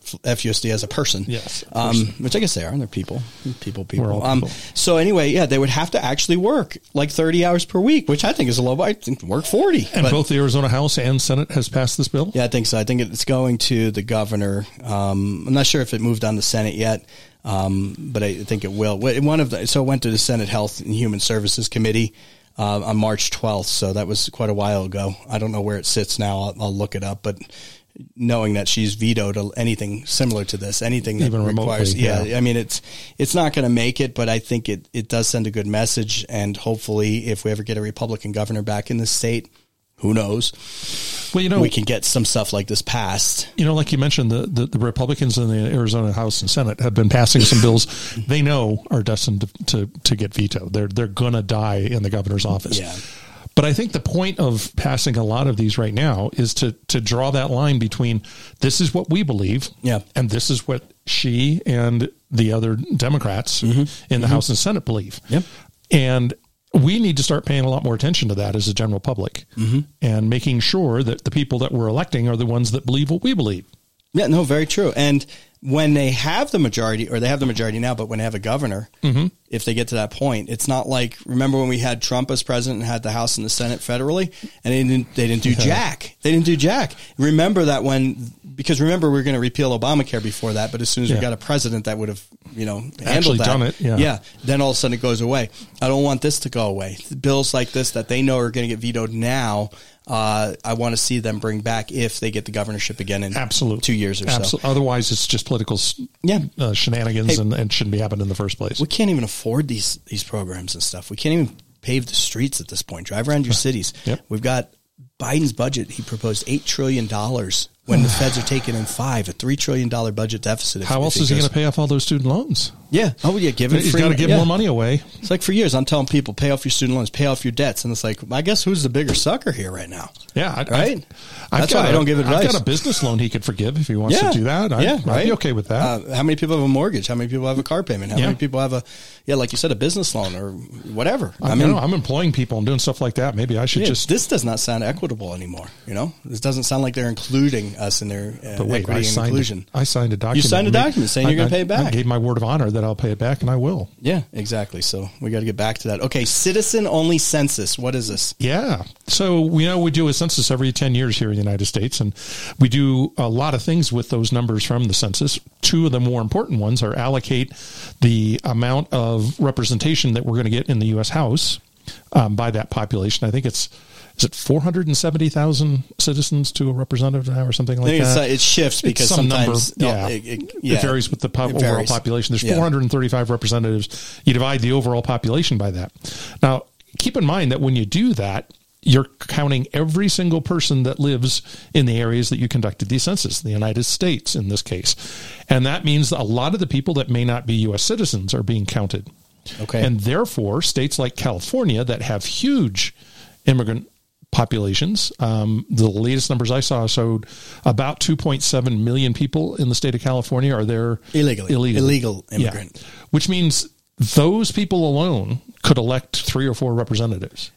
F U S D as a person. Yes, um, which I guess they are. They're people, people, people. We're all Um, people. so anyway, yeah, they would have to actually work like thirty hours per week, which I think is a low. I think work forty. And but, both the Arizona House and Senate has passed this bill? yeah, I think so. I think it's going to the governor. Um, I'm not sure if it moved on the Senate yet, um, but I think it will. One of the, so it went to the Senate Health and Human Services Committee uh, on March twelfth. So that was quite a while ago. I don't know where it sits now. I'll, I'll look it up, but knowing that she's vetoed anything similar to this, anything that Even requires, remotely, yeah, yeah. I mean, it's it's not going to make it, but I think it, it does send a good message. And hopefully, if we ever get a Republican governor back in the state, who knows? Well, you know, We can get some stuff like this passed. You know, like you mentioned, the, the, the Republicans in the Arizona House and Senate have been passing some bills they know are destined to, to, to get vetoed. They're they're going to die in the governor's office. Yeah. But I think the point of passing a lot of these right now is to to draw that line between this is what we believe, Yeah. and this is what she and the other Democrats in the House and Senate believe. Yep. And we need to start paying a lot more attention to that as a general public, Mm-hmm. and making sure that the people that we're electing are the ones that believe what we believe. Yeah, no, very true. And when they have the majority, or they have the majority now, but when they have a governor, Mm-hmm. if they get to that point, it's not like, remember when we had Trump as president and had the House and the Senate federally, and they didn't, they didn't do jack. They didn't do jack. Remember that when, because remember we were going to repeal Obamacare before that, but as soon as Yeah. we got a president that would have, you know, handled Actually that, done it, yeah. yeah, then all of a sudden it goes away. I don't want this to go away. Bills like this that they know are going to get vetoed now, uh, I want to see them bring back if they get the governorship again in Absolutely. two years or so. Absolutely. Otherwise, it's just political s- Yeah. uh, shenanigans Hey. and, and shouldn't be happening in the first place. We can't even afford these these programs and stuff. We can't even pave the streets at this point. Drive around your cities. Yep. We've got Biden's budget. He proposed eight trillion dollars when the feds are taking in five, a three trillion dollar budget deficit. If, How if else is he goes- going to pay off all those student loans? Yeah. Oh, yeah. Give it He's free. got to give yeah. more money away. It's like for years I'm telling people, pay off your student loans, pay off your debts, and it's like, I guess who's the bigger sucker here right now? Yeah, I, Right? I've That's got why I a- don't give advice. I've got a business loan he could forgive if he wants Yeah. to do that. I, yeah, I'd right? be okay with that. Uh, how many people have a mortgage? How many people have a car payment? How Yeah. many people have a, yeah, like you said, a business loan or whatever? I, mean, I'm employing people and doing stuff like that. Maybe I should Yeah, just. this does not sound equitable anymore. You know, this doesn't sound like they're including us in their uh, But wait, equity I and signed, inclusion. a, I signed a document. signed a Made- document saying you're I- gonna pay it I- I back. gave my word of honor that I'll pay it back, and I will. Yeah, exactly. So we got to get back to that. Okay, citizen only census. What is this? Yeah. So we know we do a census every ten years here in the United States, and we do a lot of things with those numbers from the census. Two of the more important ones are allocate the amount of representation that we're going to get in the U S House um, by that population. I think it's, is it four hundred seventy thousand citizens to a representative now or something I like think it's, uh, that? it shifts because It's some sometimes number, no, yeah. it, it, It yeah, varies with the po- it overall varies. population. There's Yeah. four hundred thirty-five representatives. You divide the overall population by that. Now, keep in mind that when you do that, you're counting every single person that lives in the areas that you conducted the census, the United States in this case. And that means that a lot of the people that may not be U S citizens are being counted. Okay. And therefore, states like California that have huge immigrant populations, um, the latest numbers I saw showed about two point seven million people in the state of California are there Illegally. illegally. Illegal immigrant. Yeah. Which means those people alone could elect three or four representatives.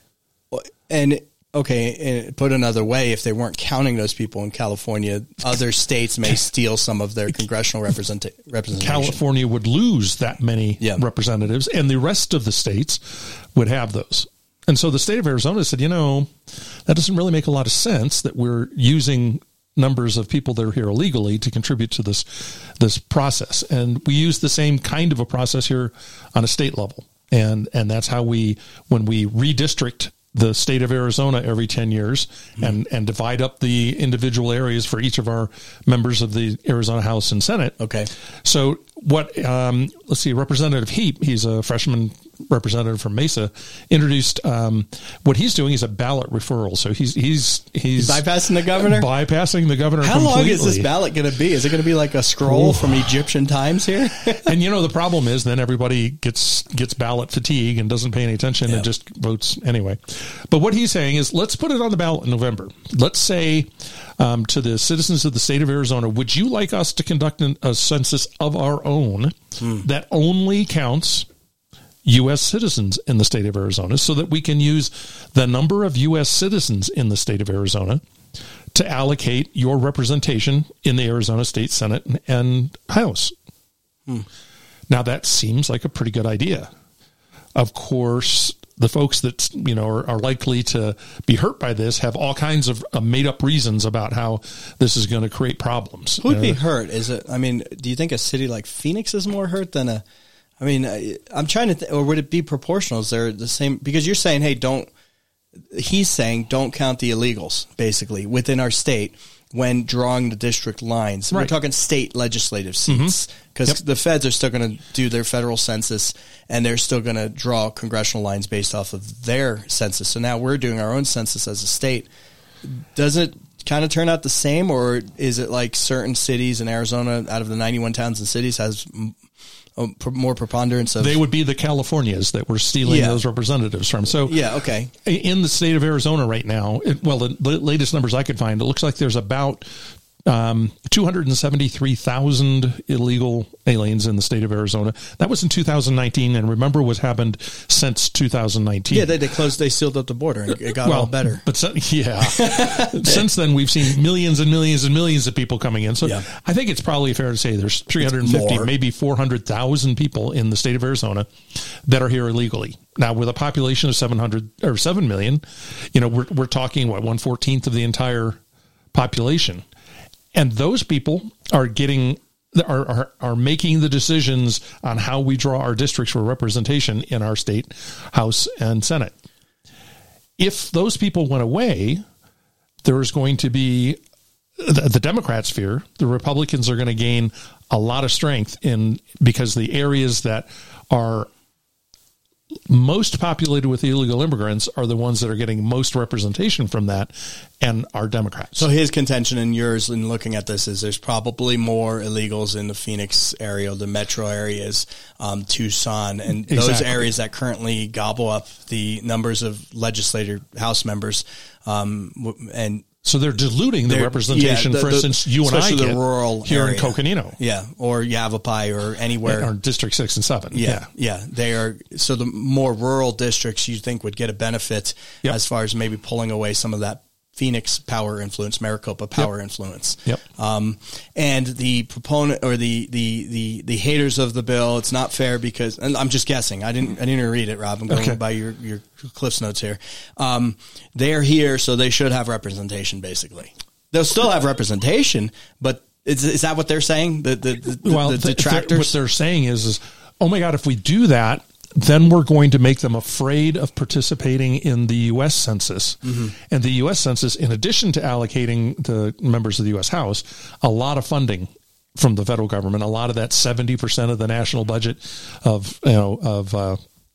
And okay, and put another way, if they weren't counting those people in California, other states may steal some of their congressional represent- representation. California would lose that many Yeah. representatives, and the rest of the states would have those. And so the state of Arizona said, you know, that doesn't really make a lot of sense that we're using numbers of people that are here illegally to contribute to this this process. And we use the same kind of a process here on a state level. And and that's how we, when we redistrict the state of Arizona every ten years and, and divide up the individual areas for each of our members of the Arizona House and Senate. Okay. So what, um, let's see, Representative Heap, he's a freshman representative from Mesa, introduced, um, what he's doing is a ballot referral. So he's, he's, he's Bypassing the governor? bypassing the governor. How completely. long is this ballot going to be? Is it going to be like a scroll from Egyptian times here? And you know, the problem is then everybody gets, gets ballot fatigue and doesn't pay any attention Yeah. and just votes anyway. But what he's saying is, let's put it on the ballot in November. Let's say um, to the citizens of the state of Arizona, would you like us to conduct an, a census of our own Hmm. that only counts U S citizens in the state of Arizona, so that we can use the number of U S citizens in the state of Arizona to allocate your representation in the Arizona State Senate and House. Hmm. Now, that seems like a pretty good idea. Of course, the folks that, you know, are, are likely to be hurt by this have all kinds of uh, made-up reasons about how this is going to create problems. Who would uh, be hurt? Is it? I mean, do you think a city like Phoenix is more hurt than a? I mean, I, I'm trying to, th- or would it be proportional? Is there the same? Because you're saying, hey, don't. He's saying, don't count the illegals, basically, within our state when drawing the district lines. Right. We're talking state legislative seats because Mm-hmm. Yep. the feds are still going to do their federal census and they're still going to draw congressional lines based off of their census. So now we're doing our own census as a state. Does it kind of turn out the same, or is it like certain cities in Arizona out of the ninety-one towns and cities has a more preponderance of? They would be the Californias that we're stealing Yeah. those representatives from. So Yeah, okay. in the state of Arizona right now, it, well, the, the latest numbers I could find, it looks like there's about um, two hundred seventy-three thousand illegal aliens in the state of Arizona. That was in two thousand nineteen, and remember what's happened since two thousand nineteen. Yeah, they, they closed, they sealed up the border, and it got well, all better. But so, yeah, since then we've seen millions and millions and millions of people coming in. So Yeah. I think it's probably fair to say there's three hundred fifty, more. maybe four hundred thousand people in the state of Arizona that are here illegally. Now, with a population of seven hundred or seven million, you know, we're we're talking what one fourteenth of the entire population, and those people are getting. Are, are are making the decisions on how we draw our districts for representation in our state House and Senate. If those people went away, there's going to be the, the Democrats fear the Republicans are going to gain a lot of strength in because the areas that are most populated with illegal immigrants are the ones that are getting most representation from that and are Democrats. So his contention and yours in looking at this is there's probably more illegals in the Phoenix area, the metro areas, um, Tucson, and those Exactly. areas that currently gobble up the numbers of legislator House members. Um, w- and So they're diluting the They're- representation, yeah, the- for the- instance, you and I especially the get rural here area. in Coconino. yeah, or Yavapai or anywhere. Or District six and seven. Yeah, yeah, they are. So the more rural districts you think would get a benefit Yep. as far as maybe pulling away some of that Phoenix power influence, Maricopa power Yep. influence. Yep. Um, and the proponent or the, the, the, the haters of the bill, it's not fair because, and I'm just guessing. I didn't, I didn't even read it, Rob. I'm going Okay. by your, your Cliff's notes here. Um, they're here, so they should have representation basically. They'll still have representation, but is, is that what they're saying? The, the, the, Well, the th- detractors? they're- what they're saying is, is, oh my God, if we do that, then we're going to make them afraid of participating in the U S Census. Mm-hmm. And the U S Census, in addition to allocating the members of the U S House a lot of funding from the federal government, a lot of that seventy percent of the national budget of, you know, of uh,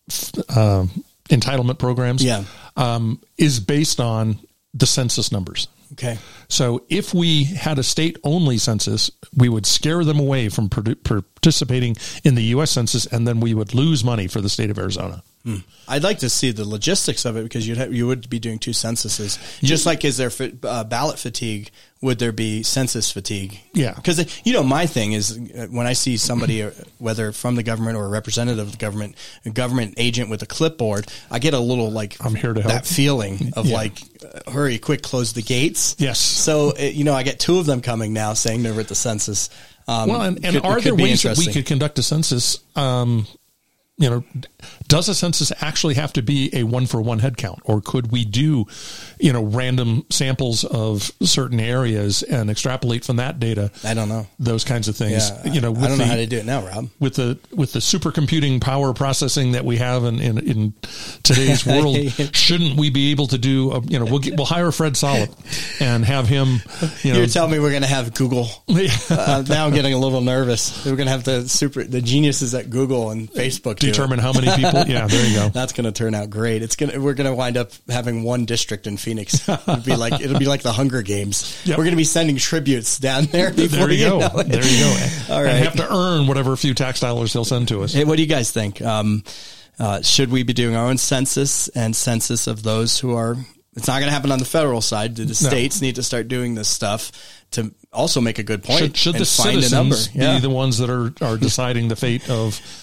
uh, entitlement programs Yeah. um, is based on the census numbers. Okay. So if we had a state-only census, we would scare them away from produ- participating in the U S Census, and then we would lose money for the state of Arizona. Hmm. I'd like to see the logistics of it because you'd have, you would be doing two censuses. Just like is there fa- uh, ballot fatigue, would there be census fatigue? Yeah. Because, you know, my thing is uh, when I see somebody, uh, whether from the government or a representative of the government, a government agent with a clipboard, I get a little like I'm here to help. that feeling of Yeah. like, uh, hurry, quick, close the gates. Yes. So, uh, you know, I get two of them coming now saying they're at the census. Um, Well, and, and could- are it there could be ways that we interesting. could conduct a census? Um, you know, does a census actually have to be a one for one head count, or could we do, you know, random samples of certain areas and extrapolate from that data? I don't know. Those kinds of things. Yeah, you know, I with don't know the- how to do it now, Rob. with the with the supercomputing power processing that we have in, in, in today's world, shouldn't we be able to do? A, you know, we'll get, we'll hire Fred Solip and have him. You know, You're telling me we're going to have Google. uh, now I'm getting a little nervous. We're going to have the super the geniuses at Google and Facebook do it. determine how many people. Yeah, there you go. That's going to turn out great. It's going to we're going to wind up having one district in Phoenix. It'll be like it'll be like the Hunger Games. Yep. We're going to be sending tributes down there. There before you go. know it. There you go. All And right. have to earn whatever few tax dollars he'll send to us. Hey, what do you guys think? Um, uh, should we be doing our own census and census of those who are? It's not going to happen on the federal side. The states need to start doing this stuff to also make a good point. Should, should and the find a number. citizens Yeah. be the ones that are, are deciding the fate of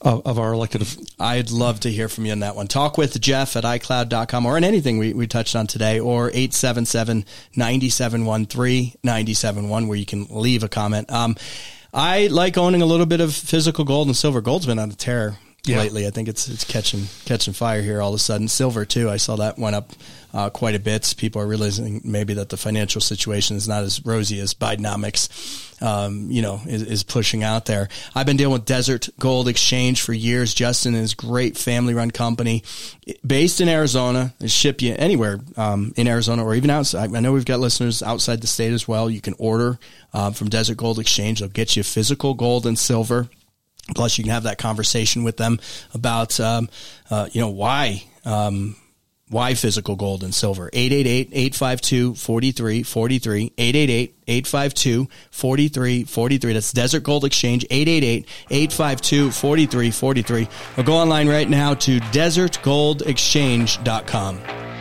of, of our elected. I'd love to hear from you on that one. Talk with Jeff at i cloud dot com or on anything we, we touched on today, or eight seven seven, nine seven one three, nine seven one, where you can leave a comment. Um, I like owning a little bit of physical gold and silver. Gold's been on a tear yeah. lately. I think it's it's catching catching fire here all of a sudden. Silver too. I saw that went up uh, quite a bit. People are realizing maybe that the financial situation is not as rosy as Bidenomics, um, you know, is, is pushing out there. I've been dealing with Desert Gold Exchange for years. Justin and his great family-run company based in Arizona. They ship you anywhere um, in Arizona or even outside. I know we've got listeners outside the state as well. You can order uh, from Desert Gold Exchange. They'll get you physical gold and silver. Plus, you can have that conversation with them about, um, uh, you know, why, um, why physical gold and silver. eight eight eight, eight five two, four three four three, eight eight eight, eight five two, four three four three. That's Desert Gold Exchange, eight eight eight, eight five two, four three four three. Or go online right now to desert gold exchange dot com.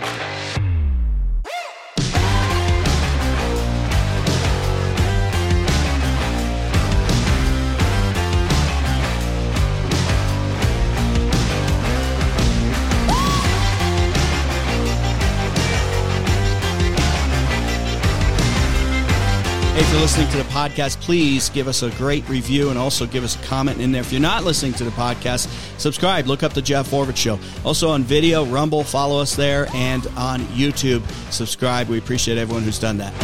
If you're listening to the podcast, please give us a great review and also give us a comment in there. If you're not listening to the podcast, subscribe. Look up the Jeff Oravits Show. Also on video, Rumble, follow us there, and on YouTube, subscribe. We appreciate everyone who's done that.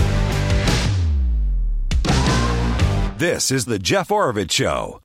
This is the Jeff Oravits Show.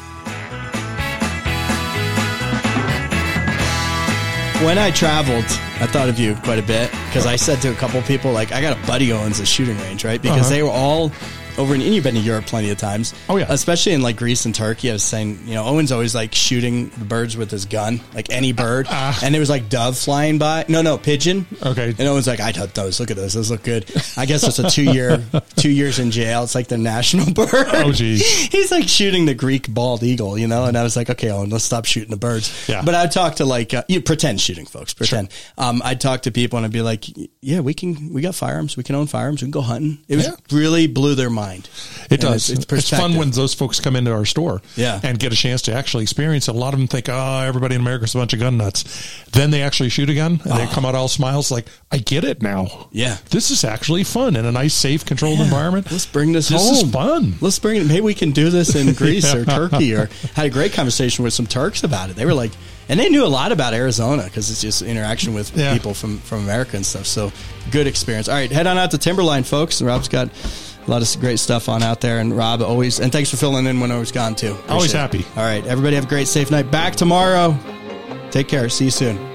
When I traveled, I thought of you quite a bit because I said to a couple of people, like, I got a buddy who owns a shooting range, right? Because uh-huh. they were all over in, and you've been to Europe plenty of times. Oh, yeah. Especially in, like, Greece and Turkey. I was saying, you know, Owen's always, like, shooting the birds with his gun, like any bird. Uh, and there was, like, dove flying by. No, no, pigeon. Okay. And Owen's like, I took those. Look at those. Those look good. I guess it's a two-year, two years in jail. It's like the national bird. Oh, geez. He's, like, shooting the Greek bald eagle, you know? And I was like, okay, Owen, let's stop shooting the birds. Yeah. But I'd talk to, like, uh, you pretend shooting, folks. Pretend. Sure. Um, I'd talk to people and I'd be like, yeah, we can, we got firearms. We can own firearms. We can go hunting. It was yeah. really blew their mind. It does. It's, it's, it's fun when those folks come into our store yeah. and get a chance to actually experience it. A lot of them think, oh, everybody in America is a bunch of gun nuts. Then they actually shoot a gun and oh. they come out all smiles like, I get it now. Yeah. This is actually fun in a nice, safe, controlled yeah. environment. Let's bring this, this home. This is fun. Let's bring it. Maybe we can do this in Greece yeah. or Turkey. Or had a great conversation with some Turks about it. They were like, and they knew a lot about Arizona because it's just interaction with yeah. people from, from America and stuff. So good experience. All right, head on out to Timberline, folks. And Rob's got a lot of great stuff on out there. And Rob, always, and thanks for filling in when I was gone, too. Appreciate always it. happy. All right, everybody have a great, safe night. Back tomorrow. Take care. See you soon.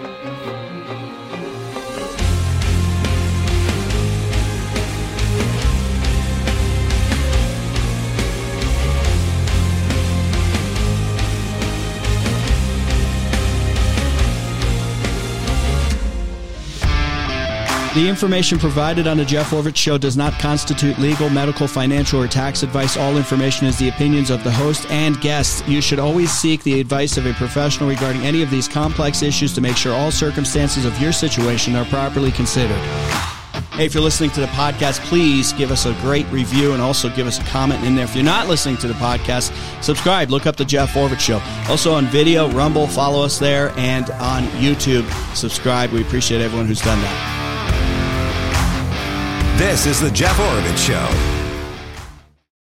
The information provided on the Jeff Oravits Show does not constitute legal, medical, financial, or tax advice. All information is the opinions of the host and guests. You should always seek the advice of a professional regarding any of these complex issues to make sure all circumstances of your situation are properly considered. Hey, if you're listening to the podcast, please give us a great review and also give us a comment in there. If you're not listening to the podcast, subscribe. Look up the Jeff Oravits Show. Also on video, Rumble, follow us there, and on YouTube, subscribe. We appreciate everyone who's done that. This is the Jeff Oravits Show.